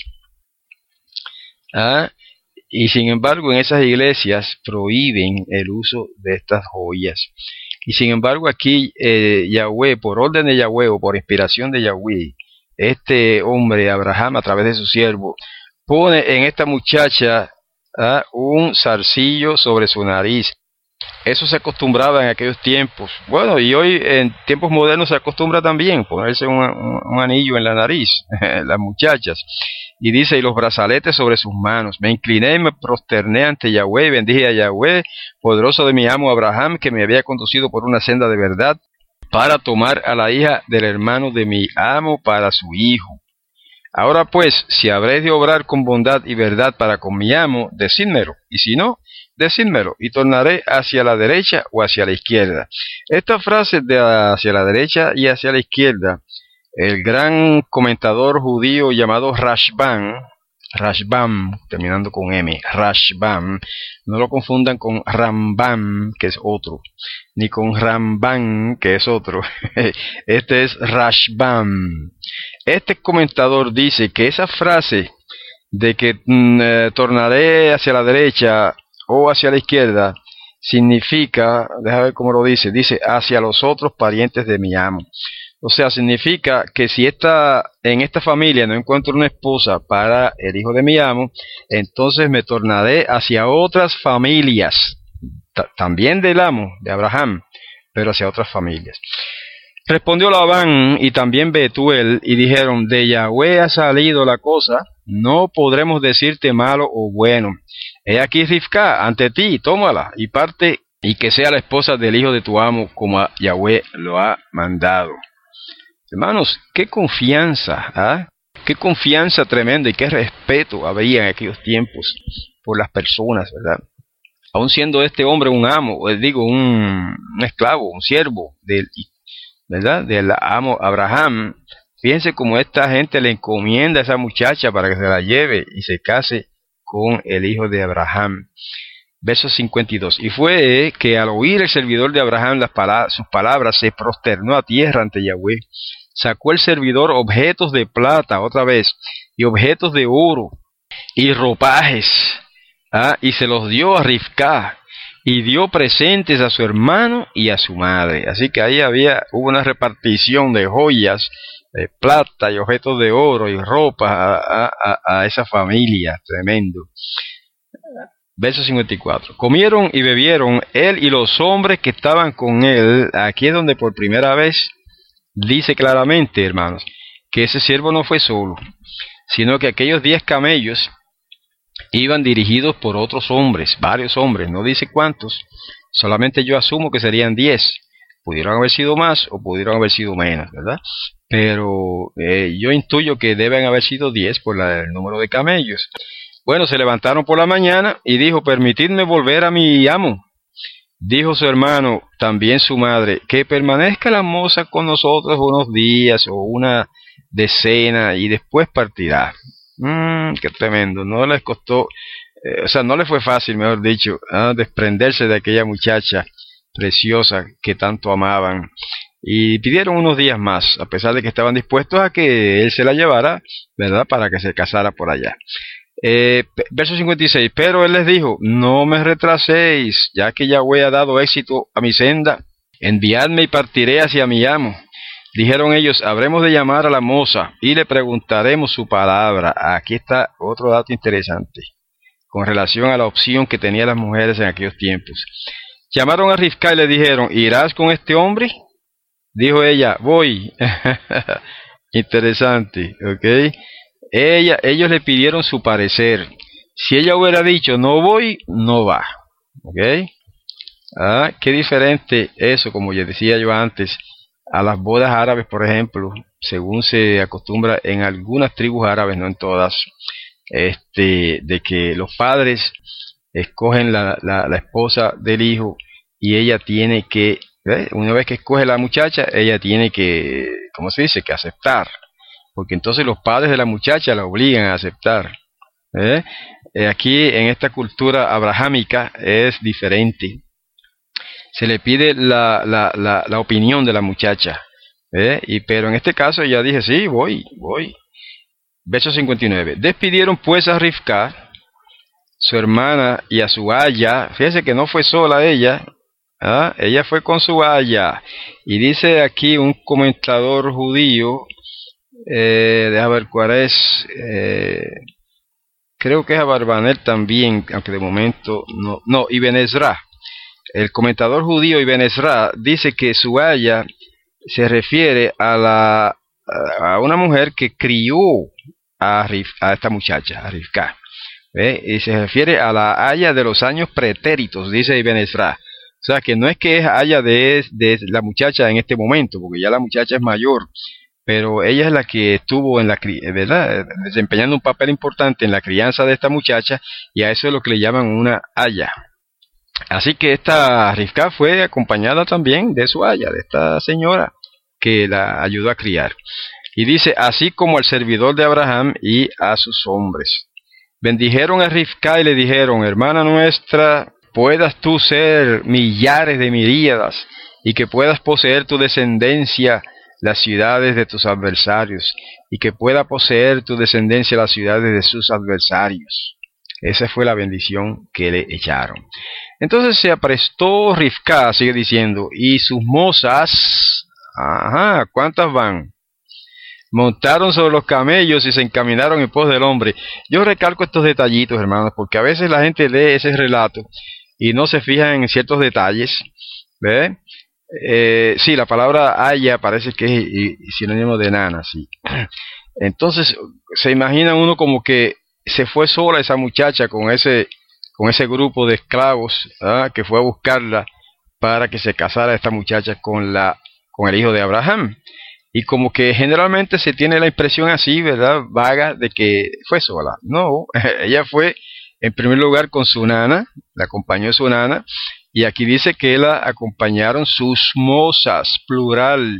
¿Ah? Y sin embargo en esas iglesias prohíben el uso de estas joyas. Y sin embargo aquí eh, Yahweh, por orden de Yahweh o por inspiración de Yahweh, este hombre Abraham a través de su siervo pone en esta muchacha ¿ah? un zarcillo sobre su nariz. Eso se acostumbraba en aquellos tiempos. Bueno, y hoy en tiempos modernos se acostumbra también ponerse un, un, un anillo en la nariz, las muchachas. Y dice: y los brazaletes sobre sus manos. Me incliné y me prosterné ante Yahweh, y bendije a Yahweh, poderoso de mi amo Abraham, que me había conducido por una senda de verdad, para tomar a la hija del hermano de mi amo para su hijo. Ahora pues, si habréis de obrar con bondad y verdad para con mi amo, decídmelo, y si no, decídmelo, y tornaré hacia la derecha o hacia la izquierda. Esta frase de hacia la derecha y hacia la izquierda, el gran comentador judío llamado Rashbam, Rashbam, terminando con M, Rashbam, no lo confundan con Rambam, que es otro, ni con Ramban, que es otro. Este es Rashbam. Este comentador dice que esa frase de que mm, eh, tornaré hacia la derecha o hacia la izquierda, significa, déjame ver cómo lo dice, dice hacia los otros parientes de mi amo. O sea, significa que si esta, en esta familia no encuentro una esposa para el hijo de mi amo, entonces me tornaré hacia otras familias, también del amo, de Abraham, pero hacia otras familias. Respondió Labán y también Betuel y dijeron, de Yahweh ha salido la cosa, no podremos decirte malo o bueno. He aquí Rivka ante ti, tómala y parte y que sea la esposa del hijo de tu amo como Yahweh lo ha mandado. Hermanos, qué confianza, ¿ah? Qué confianza tremenda y qué respeto había en aquellos tiempos por las personas, ¿verdad? Aun siendo este hombre un amo, o digo, un, un esclavo, un siervo del, ¿verdad?, del amo Abraham. Fíjense cómo esta gente le encomienda a esa muchacha para que se la lleve y se case con el hijo de Abraham. Verso cincuenta y dos. Y fue que al oír el servidor de Abraham las palabras, sus palabras, se prosternó a tierra ante Yahweh. Sacó el servidor objetos de plata, otra vez, y objetos de oro, y ropajes, ¿ah? Y se los dio a Rivka, y dio presentes a su hermano y a su madre. Así que ahí había, hubo una repartición de joyas, de plata y objetos de oro y ropa a, a, a esa familia, tremendo. Verso cincuenta y cuatro. Comieron y bebieron él y los hombres que estaban con él. Aquí es donde por primera vez dice claramente, hermanos, que ese siervo no fue solo, sino que aquellos diez camellos iban dirigidos por otros hombres, varios hombres, no dice cuántos, solamente yo asumo que serían diez, pudieron haber sido más o pudieron haber sido menos, ¿verdad? Pero eh, yo intuyo que deben haber sido diez por la, el número de camellos. Bueno, se levantaron por la mañana y dijo, permitidme volver a mi amo. Dijo su hermano, también su madre, que permanezca la moza con nosotros unos días o una decena y después partirá. Mmm, qué tremendo, no les costó, eh, o sea, no les fue fácil, mejor dicho, ¿eh? desprenderse de aquella muchacha preciosa que tanto amaban. Y pidieron unos días más, a pesar de que estaban dispuestos a que él se la llevara, ¿verdad?, para que se casara por allá. Eh, verso cincuenta y seis, pero él les dijo, no me retraséis, ya que Yahweh ha dado éxito a mi senda, enviadme y partiré hacia mi amo. Dijeron ellos, habremos de llamar a la moza y le preguntaremos su palabra. Aquí está otro dato interesante, con relación a la opción que tenían las mujeres en aquellos tiempos. Llamaron a Rivka y le dijeron, ¿irás con este hombre? Dijo ella, voy. Interesante, ¿ok? Ella, ellos le pidieron su parecer. Si ella hubiera dicho no voy, no va. ¿Ok? Ah, qué diferente eso, como ya decía yo antes, a las bodas árabes, por ejemplo, según se acostumbra en algunas tribus árabes, no en todas, este, de que los padres escogen la, la, la esposa del hijo y ella tiene que, ¿eh? una vez que escoge la muchacha, ella tiene que, ¿cómo se dice?, que aceptar. Porque entonces los padres de la muchacha la obligan a aceptar. ¿eh? Eh, aquí en esta cultura abrahámica es diferente. Se le pide la, la, la, la opinión de la muchacha. ¿eh? Y, pero en este caso ella dije, sí, voy, voy. Verso cincuenta y nueve. Despidieron pues a Rivka, su hermana, y a su aya. Fíjese que no fue sola ella. ¿ah? Ella fue con su aya. Y dice aquí un comentador judío, Eh, deja ver cuál es, eh, creo que es a Barbanel también, aunque de momento no, no, Ibn Ezra, el comentador judío Ibn Ezra dice que su aya se refiere a la a una mujer que crió a, Rif, a esta muchacha, a Rivka, ¿eh? y se refiere a la aya de los años pretéritos, dice Ibn Ezra. O sea que no es que es aya de, de la muchacha en este momento, porque ya la muchacha es mayor, pero ella es la que estuvo en la, ¿verdad?, desempeñando un papel importante en la crianza de esta muchacha, y a eso es lo que le llaman una aya. Así que esta Rivka fue acompañada también de su aya, de esta señora que la ayudó a criar. Y dice, así como al servidor de Abraham y a sus hombres. Bendijeron a Rivka y le dijeron, hermana nuestra, puedas tú ser millares de miríadas, y que puedas poseer tu descendencia las ciudades de tus adversarios, y que pueda poseer tu descendencia las ciudades de sus adversarios. Esa fue la bendición que le echaron. Entonces se aprestó Rivka, sigue diciendo, y sus mozas, ajá, ¿cuántas van? Montaron sobre los camellos y se encaminaron en pos del hombre. Yo recalco estos detallitos, hermanos, porque a veces la gente lee ese relato y no se fija en ciertos detalles. ¿Ve? Eh, sí, la palabra haya parece que es sinónimo de nana, sí. Entonces, se imagina uno como que se fue sola esa muchacha con ese, con ese grupo de esclavos, ¿ah? Que fue a buscarla para que se casara esta muchacha con, la, con el hijo de Abraham. Y como que generalmente se tiene la impresión así, ¿verdad? Vaga, de que fue sola. No, ella fue en primer lugar con su nana, la acompañó su nana, y aquí dice que la acompañaron sus mozas, plural.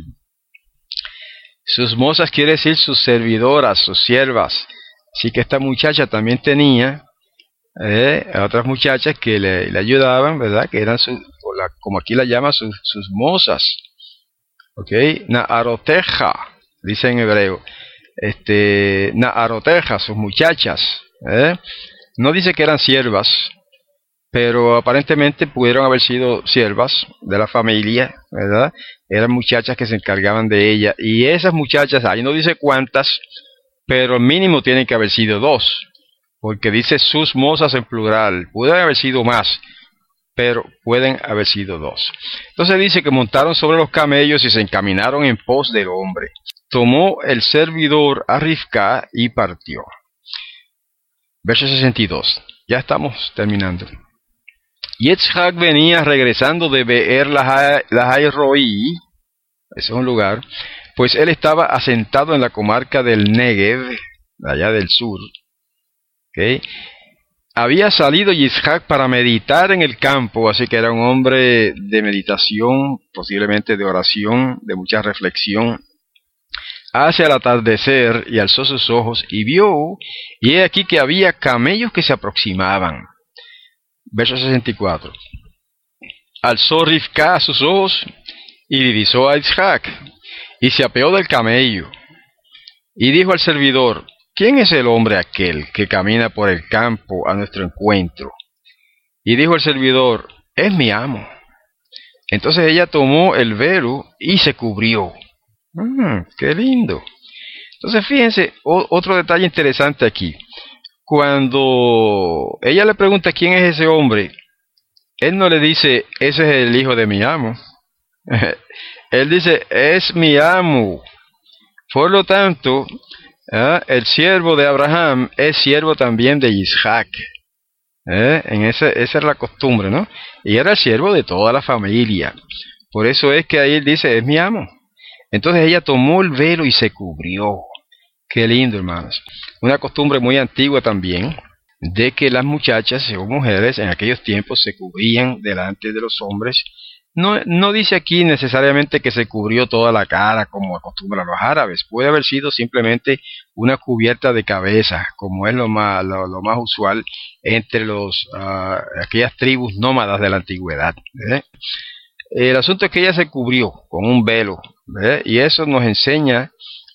Sus mozas quiere decir sus servidoras, sus siervas. Así que esta muchacha también tenía eh, a otras muchachas que le, le ayudaban, ¿verdad? Que eran, sus, como aquí la llama, sus, sus mozas. Ok, Naaroteja, dice en hebreo, este, Naaroteja, sus muchachas, ¿eh? No dice que eran siervas, pero aparentemente pudieron haber sido siervas de la familia, ¿verdad? Eran muchachas que se encargaban de ella, y esas muchachas, ahí no dice cuántas, pero mínimo tienen que haber sido dos, porque dice sus mozas en plural, pueden haber sido más, pero pueden haber sido dos. Entonces dice que montaron sobre los camellos y se encaminaron en pos del hombre. Tomó el servidor a Rivka y partió. Verso sesenta y dos. Ya estamos terminando. Yitzhak venía regresando de Beer Lahai Roi, ese es un lugar, pues él estaba asentado en la comarca del Negev, allá del sur. ¿Okay? Había salido Yitzhak para meditar en el campo, así que era un hombre de meditación, posiblemente de oración, de mucha reflexión. Hacia el atardecer, y alzó sus ojos, y vio, y he aquí que había camellos que se aproximaban. Verso sesenta y cuatro. Alzó Rivka sus ojos, y divisó a Yitzhak, y se apeó del camello, y dijo al servidor, ¿quién es el hombre aquel que camina por el campo a nuestro encuentro? Y dijo el servidor, es mi amo. Entonces ella tomó el velo y se cubrió. Mm, ¡Qué lindo! Entonces fíjense, o, otro detalle interesante aquí. Cuando ella le pregunta quién es ese hombre, él no le dice, ese es el hijo de mi amo. Él dice, es mi amo. Por lo tanto, ¿eh? el siervo de Abraham es siervo también de Yitzhak. ¿Eh? En ese, esa es la costumbre, ¿no? Y era el siervo de toda la familia. Por eso es que ahí él dice, es mi amo. Entonces ella tomó el velo y se cubrió. Qué lindo, hermanos. Una costumbre muy antigua también, de que las muchachas o mujeres en aquellos tiempos se cubrían delante de los hombres. No, no dice aquí necesariamente que se cubrió toda la cara como acostumbran los árabes. Puede haber sido simplemente una cubierta de cabeza, como es lo más, lo, lo más usual entre los, uh, aquellas tribus nómadas de la antigüedad. ¿eh? El asunto es que ella se cubrió con un velo, ¿eh? y eso nos enseña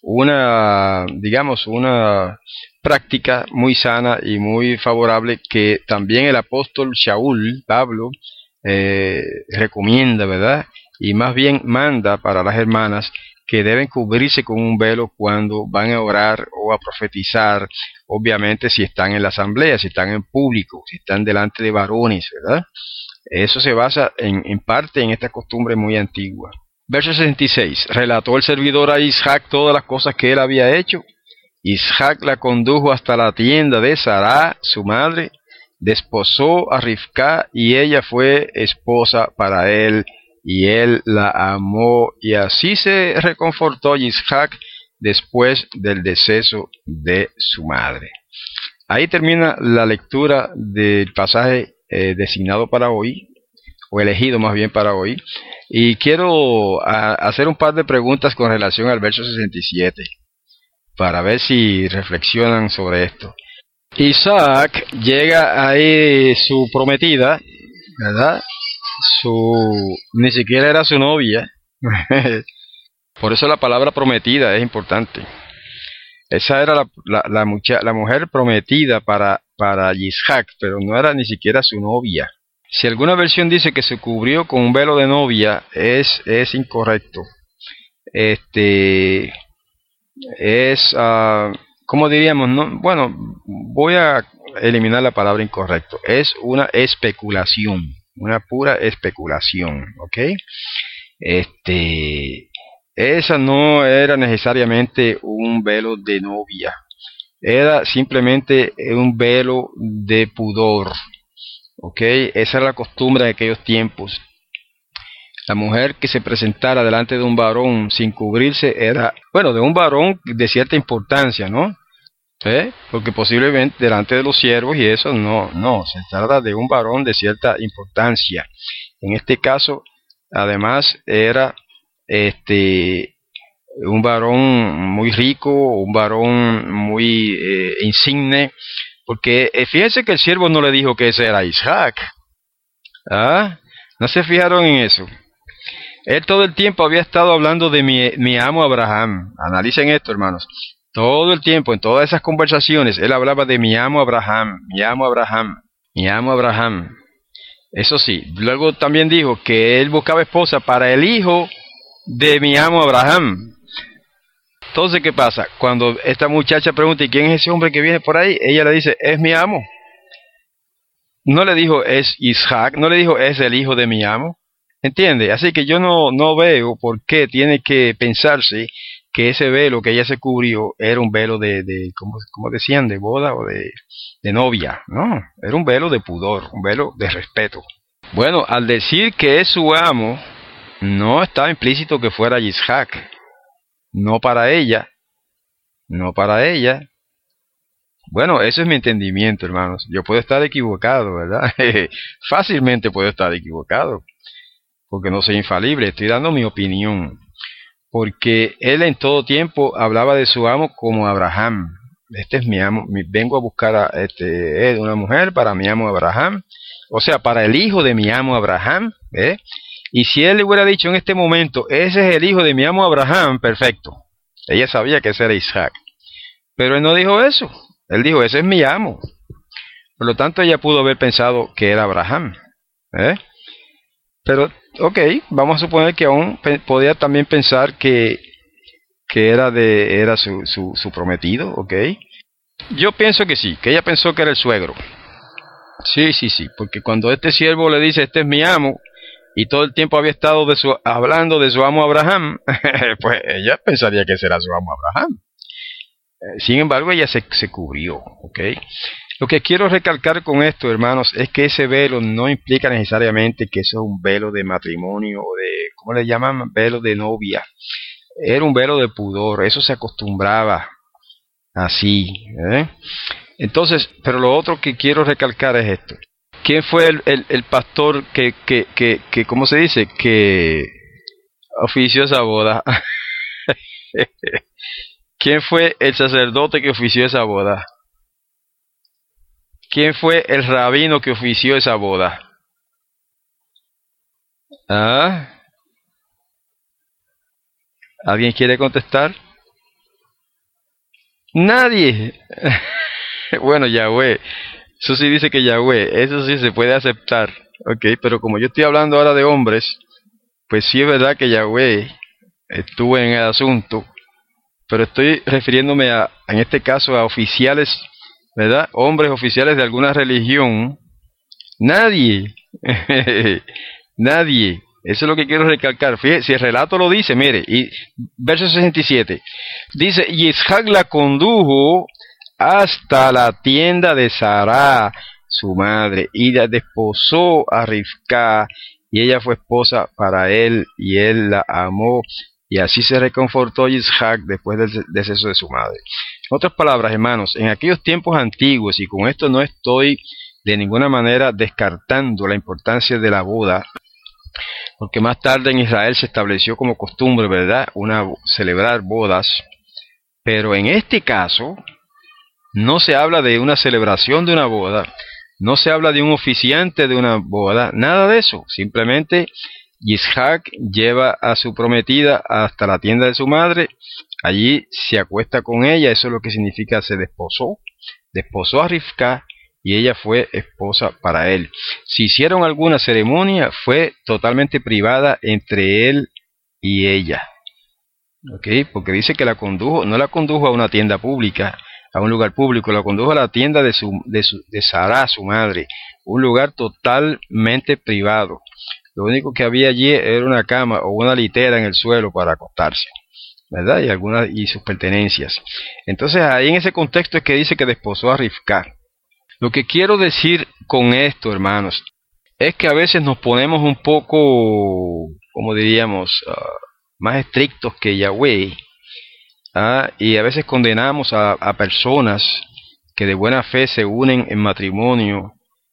una, digamos, una práctica muy sana y muy favorable que también el apóstol Shaul, Pablo, eh, recomienda, ¿verdad? Y más bien manda para las hermanas que deben cubrirse con un velo cuando van a orar o a profetizar, obviamente si están en la asamblea, si están en público, si están delante de varones, ¿verdad? Eso se basa en, en parte en esta costumbre muy antigua. Verso sesenta y seis. Relató el servidor a Isaac todas las cosas que él había hecho. Isaac la condujo hasta la tienda de Sará, su madre, desposó a Rivka y ella fue esposa para él y él la amó, y así se reconfortó Isaac después del deceso de su madre. Ahí termina la lectura del pasaje eh, designado para hoy, o elegido más bien para hoy, y quiero a, hacer un par de preguntas con relación al verso sesenta y siete, para ver si reflexionan sobre esto. Isaac llega ahí su prometida, ¿verdad? Su, ni siquiera era su novia, Por eso la palabra prometida es importante. Esa era la, la, la, mucha, la mujer prometida para, para Yitzhak, pero no era ni siquiera su novia. Si alguna versión dice que se cubrió con un velo de novia, es, es incorrecto. Este es, uh, ¿cómo diríamos? No, bueno, voy a eliminar la palabra incorrecto. Es una especulación, una pura especulación, ¿ok? Este, esa no era necesariamente un velo de novia, era simplemente un velo de pudor, ¿ok? Esa era la costumbre de aquellos tiempos. La mujer que se presentara delante de un varón sin cubrirse era, bueno, de un varón de cierta importancia, ¿no? ¿Eh? Porque posiblemente delante de los siervos y eso, no, no, se trata de un varón de cierta importancia. En este caso, además, era este un varón muy rico, un varón muy eh, insigne, porque eh, fíjense que el siervo no le dijo que ese era Isaac. ¿Ah? ¿No se fijaron en eso? Él todo el tiempo había estado hablando de mi, mi amo Abraham. Analicen esto, hermanos. Todo el tiempo, en todas esas conversaciones, él hablaba de mi amo Abraham, mi amo Abraham, mi amo Abraham. Eso sí, luego también dijo que él buscaba esposa para el hijo de mi amo Abraham. Entonces, ¿qué pasa? Cuando esta muchacha pregunta, ¿y quién es ese hombre que viene por ahí? Ella le dice, es mi amo. No le dijo, es Isaac, no le dijo, es el hijo de mi amo. ¿Entiende? Así que yo no, no veo por qué tiene que pensarse que ese velo que ella se cubrió era un velo de, de ¿cómo, cómo decían? De boda o de, de novia. No, era un velo de pudor, un velo de respeto. Bueno, al decir que es su amo, no estaba implícito que fuera Isaac. No para ella, no para ella. Bueno, eso es mi entendimiento, hermanos. Yo puedo estar equivocado, ¿verdad? Fácilmente puedo estar equivocado, porque no soy infalible, estoy dando mi opinión. Porque él en todo tiempo hablaba de su amo como Abraham. Este es mi amo, mi, vengo a buscar a este, una mujer para mi amo Abraham, o sea, para el hijo de mi amo Abraham, ¿eh? Y si él le hubiera dicho en este momento, ese es el hijo de mi amo Abraham, perfecto. Ella sabía que ese era Isaac. Pero él no dijo eso. Él dijo, ese es mi amo. Por lo tanto, ella pudo haber pensado que era Abraham, ¿eh? Pero, ok, vamos a suponer que aún podía también pensar que, que era, de, era su, su, su prometido, ok. Yo pienso que sí, que ella pensó que era el suegro. Sí, sí, sí, porque cuando este siervo le dice, este es mi amo, y todo el tiempo había estado de su, hablando de su amo Abraham, pues ella pensaría que será su amo Abraham. Sin embargo, ella se, se cubrió, ok. Lo que quiero recalcar con esto, hermanos, es que ese velo no implica necesariamente que eso es un velo de matrimonio o de, ¿cómo le llaman? Velo de novia. Era un velo de pudor, eso se acostumbraba así, ¿eh? Entonces, pero lo otro que quiero recalcar es esto. ¿Quién fue el, el, el pastor que, que, que, que, ¿cómo se dice? Que ofició esa boda. ¿Quién fue el sacerdote que ofició esa boda? ¿Quién fue el rabino que ofició esa boda? ¿Ah? ¿Alguien quiere contestar? Nadie. Bueno, Yahweh. Eso sí dice que Yahweh. Eso sí se puede aceptar. Ok, pero como yo estoy hablando ahora de hombres, pues sí es verdad que Yahweh estuvo en el asunto. Pero estoy refiriéndome a, en este caso, a oficiales, ¿verdad? Hombres oficiales de alguna religión. Nadie. Nadie. Eso es lo que quiero recalcar. Fíjese, si el relato lo dice, mire, y verso sesenta y siete. Dice, y Isaac la condujo hasta la tienda de Sará, su madre, y la desposó a Rivka, y ella fue esposa para él, y él la amó, y así se reconfortó Isaac después del deceso de su madre. En otras palabras, hermanos, en aquellos tiempos antiguos, y con esto no estoy de ninguna manera descartando la importancia de la boda, porque más tarde en Israel se estableció como costumbre, ¿verdad?, una celebrar bodas, pero en este caso no se habla de una celebración de una boda, no se habla de un oficiante de una boda, nada de eso, simplemente Yitzhak lleva a su prometida hasta la tienda de su madre, allí se acuesta con ella, eso es lo que significa se desposó, desposó a Rivka y ella fue esposa para él. Si hicieron alguna ceremonia, fue totalmente privada entre él y ella. Okay, porque dice que la condujo, no la condujo a una tienda pública, a un lugar público, la condujo a la tienda de su, de su, de Sará, su madre, un lugar totalmente privado. Lo único que había allí era una cama o una litera en el suelo para acostarse, ¿verdad? Y algunas y sus pertenencias. Entonces ahí en ese contexto es que dice que desposó a Rivka. Lo que quiero decir con esto, hermanos, es que a veces nos ponemos un poco, como diríamos, uh, más estrictos que Yahweh, ¿ah? Y a veces condenamos a, a personas que de buena fe se unen en matrimonio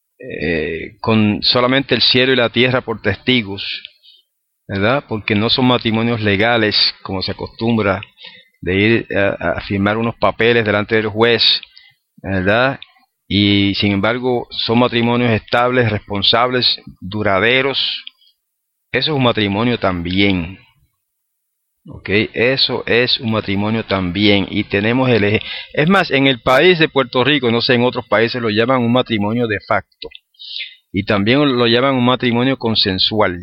eh, con solamente el cielo y la tierra por testigos, ¿verdad? Porque no son matrimonios legales como se acostumbra de ir a, a firmar unos papeles delante del juez, ¿verdad? Y sin embargo son matrimonios estables, responsables, duraderos. Eso es un matrimonio también. Ok, eso es un matrimonio también. Y tenemos el eje. Es más, en el país de Puerto Rico, no sé, en otros países lo llaman un matrimonio de facto. Y también lo llaman un matrimonio consensual.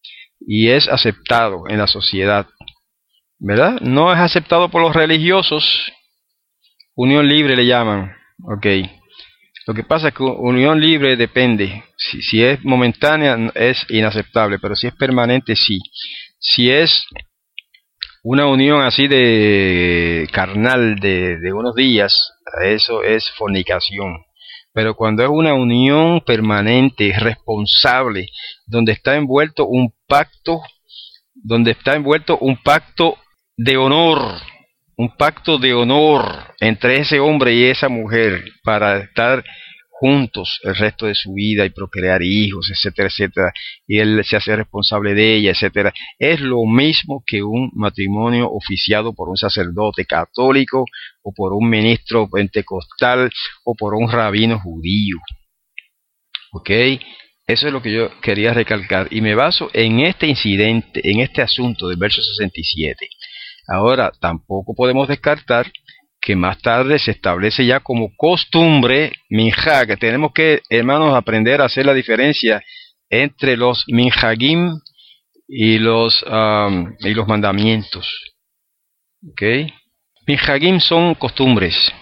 Y es aceptado en la sociedad, ¿verdad? No es aceptado por los religiosos. Unión libre le llaman. Ok. Lo que pasa es que unión libre depende. Si, si es momentánea es inaceptable, pero si es permanente sí. Si es una unión así de carnal de, de unos días, eso es fornicación. Pero cuando es una unión permanente, responsable, donde está envuelto un pacto, donde está envuelto un pacto de honor, un pacto de honor entre ese hombre y esa mujer para estar juntos el resto de su vida y procrear hijos, etcétera, etcétera, y él se hace responsable de ella, etcétera. Es lo mismo que un matrimonio oficiado por un sacerdote católico o por un ministro pentecostal o por un rabino judío. ¿Ok? Eso es lo que yo quería recalcar y me baso en este incidente, en este asunto del verso sesenta y siete. Ahora, tampoco podemos descartar que más tarde se establece ya como costumbre minhag, que tenemos que, hermanos, aprender a hacer la diferencia entre los minhagim y los um, y los mandamientos. ¿Ok? Minhagim son costumbres.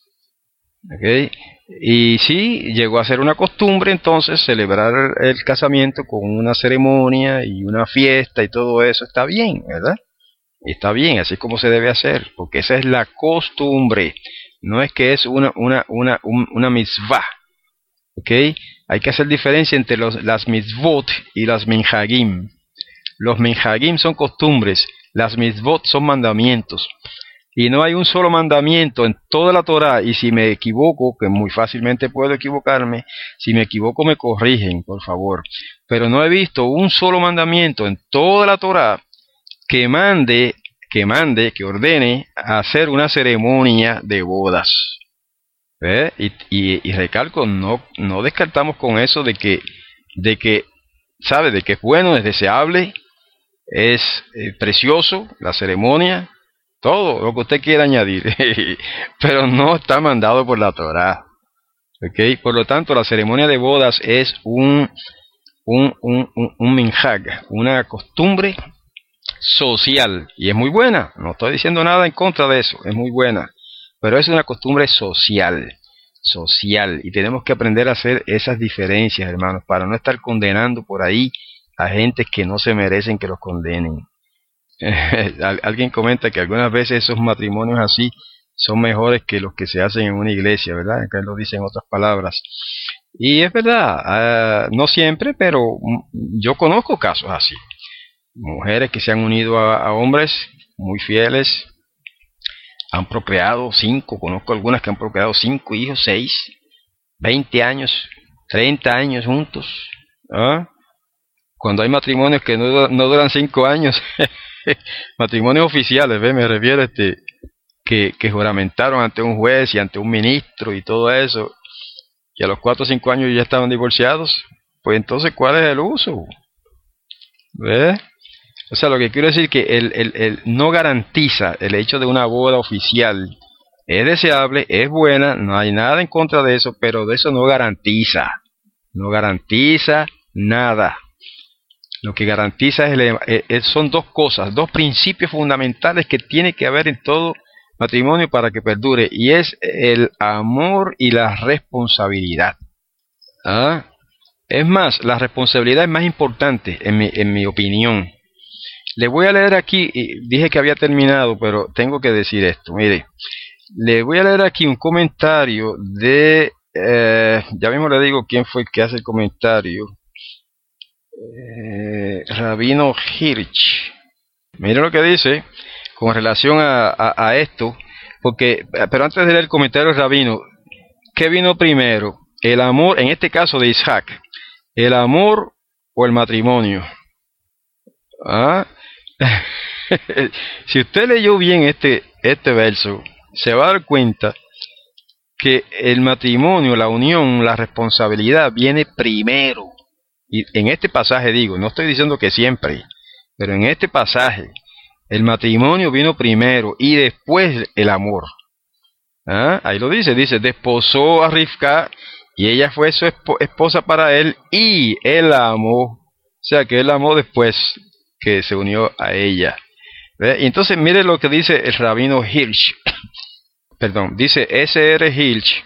¿Ok? Y sí, llegó a ser una costumbre entonces celebrar el casamiento con una ceremonia y una fiesta y todo eso, está bien, ¿verdad? Está bien, así es como se debe hacer, porque esa es la costumbre, no es que es una, una, una, un, una mitzvah, ¿ok? Hay que hacer diferencia entre los, las mitzvot y las minhagim. Los minhagim son costumbres, las mitzvot son mandamientos, y no hay un solo mandamiento en toda la Torá, y si me equivoco, que muy fácilmente puedo equivocarme, si me equivoco me corrigen, por favor, pero no he visto un solo mandamiento en toda la Torá que mande, que mande, que ordene a hacer una ceremonia de bodas. ¿Ve? Y, y, y recalco, no, no descartamos con eso de que, de que, sabe, de que es bueno, es deseable, es eh, precioso la ceremonia, todo lo que usted quiera añadir, pero no está mandado por la Torá. ¿Okay? Por lo tanto, la ceremonia de bodas es un, un, un, un, un minhag, una costumbre social, y es muy buena, no estoy diciendo nada en contra de eso, es muy buena, pero es una costumbre social, social, y tenemos que aprender a hacer esas diferencias, hermanos, para no estar condenando por ahí a gente que no se merecen que los condenen. Alguien comenta que algunas veces esos matrimonios así son mejores que los que se hacen en una iglesia, ¿verdad? Que él lo dice en otras palabras, y es verdad, uh, no siempre, pero yo conozco casos así. Mujeres que se han unido a, a hombres muy fieles, han procreado cinco, conozco algunas que han procreado cinco hijos, seis, veinte años, treinta años juntos. ¿Ah? Cuando hay matrimonios que no, no duran cinco años, matrimonios oficiales, ¿ve? Me refiero a este, que, que juramentaron ante un juez y ante un ministro y todo eso, y a los cuatro o cinco años ya estaban divorciados, pues entonces ¿cuál es el uso? ¿Ves? O sea, lo que quiero decir que el, el, el no garantiza el hecho de una boda oficial. Es deseable, es buena, no hay nada en contra de eso, pero de eso no garantiza. No garantiza nada. Lo que garantiza es el, es, son dos cosas, dos principios fundamentales que tiene que haber en todo matrimonio para que perdure, y es el amor y la responsabilidad. ¿Ah? Es más, la responsabilidad es más importante en mi, en mi opinión. Le voy a leer aquí, dije que había terminado, pero tengo que decir esto. Mire, le voy a leer aquí un comentario de, eh, ya mismo le digo quién fue el que hace el comentario. Eh, Rabino Hirsch. Mire lo que dice con relación a, a, a esto, porque, pero antes de leer el comentario del Rabino, ¿qué vino primero? El amor, en este caso de Isaac, el amor o el matrimonio. ¿Ah? Si usted leyó bien este, este verso, se va a dar cuenta que el matrimonio, la unión, la responsabilidad viene primero. Y en este pasaje digo, no estoy diciendo que siempre, pero en este pasaje el matrimonio vino primero y después el amor. ¿Ah? Ahí lo dice, dice, desposó a Rivka y ella fue su esposa para él y él la amó. O sea que él la amó después que se unió a ella. ¿Ve? Y entonces mire lo que dice el rabino Hirsch. Perdón, dice S R Hirsch.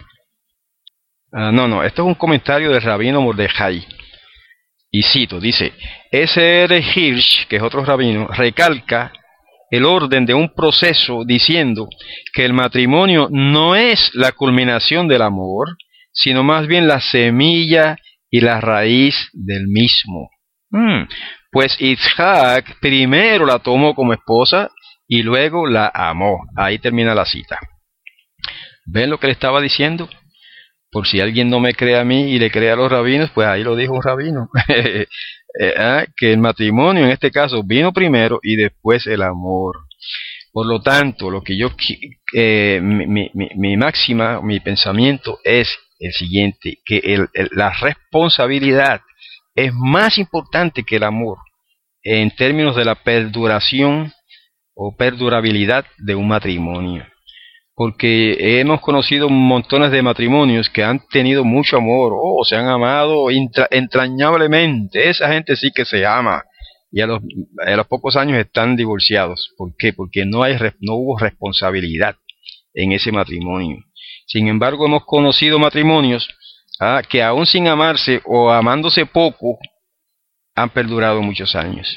Uh, no, no, esto es un comentario del rabino Mordejai. Y cito, dice, S R Hirsch, que es otro rabino, recalca el orden de un proceso diciendo que el matrimonio no es la culminación del amor, sino más bien la semilla y la raíz del mismo. Hmm. Pues Isaac primero la tomó como esposa y luego la amó. Ahí termina la cita. ¿Ven lo que le estaba diciendo? Por si alguien no me cree a mí y le cree a los rabinos, pues ahí lo dijo un rabino. eh, ¿eh? Que el matrimonio en este caso vino primero y después el amor. Por lo tanto, lo que yo eh, mi, mi, mi máxima, mi pensamiento es el siguiente, que el, el, la responsabilidad es más importante que el amor en términos de la perduración o perdurabilidad de un matrimonio. Porque hemos conocido montones de matrimonios que han tenido mucho amor, oh, se han amado entra, entrañablemente. Esa gente sí que se ama y a los, a los pocos años están divorciados. ¿Por qué? Porque no, hay, no hubo responsabilidad en ese matrimonio. Sin embargo, hemos conocido matrimonios ah, que aún sin amarse o amándose poco, han perdurado muchos años.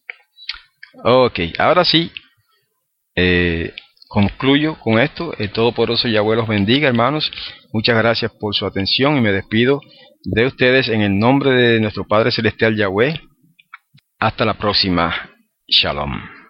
Ok, ahora sí, eh, concluyo con esto. El Todopoderoso Yahweh los bendiga, hermanos. Muchas gracias por su atención y me despido de ustedes en el nombre de nuestro Padre Celestial Yahweh. Hasta la próxima. Shalom.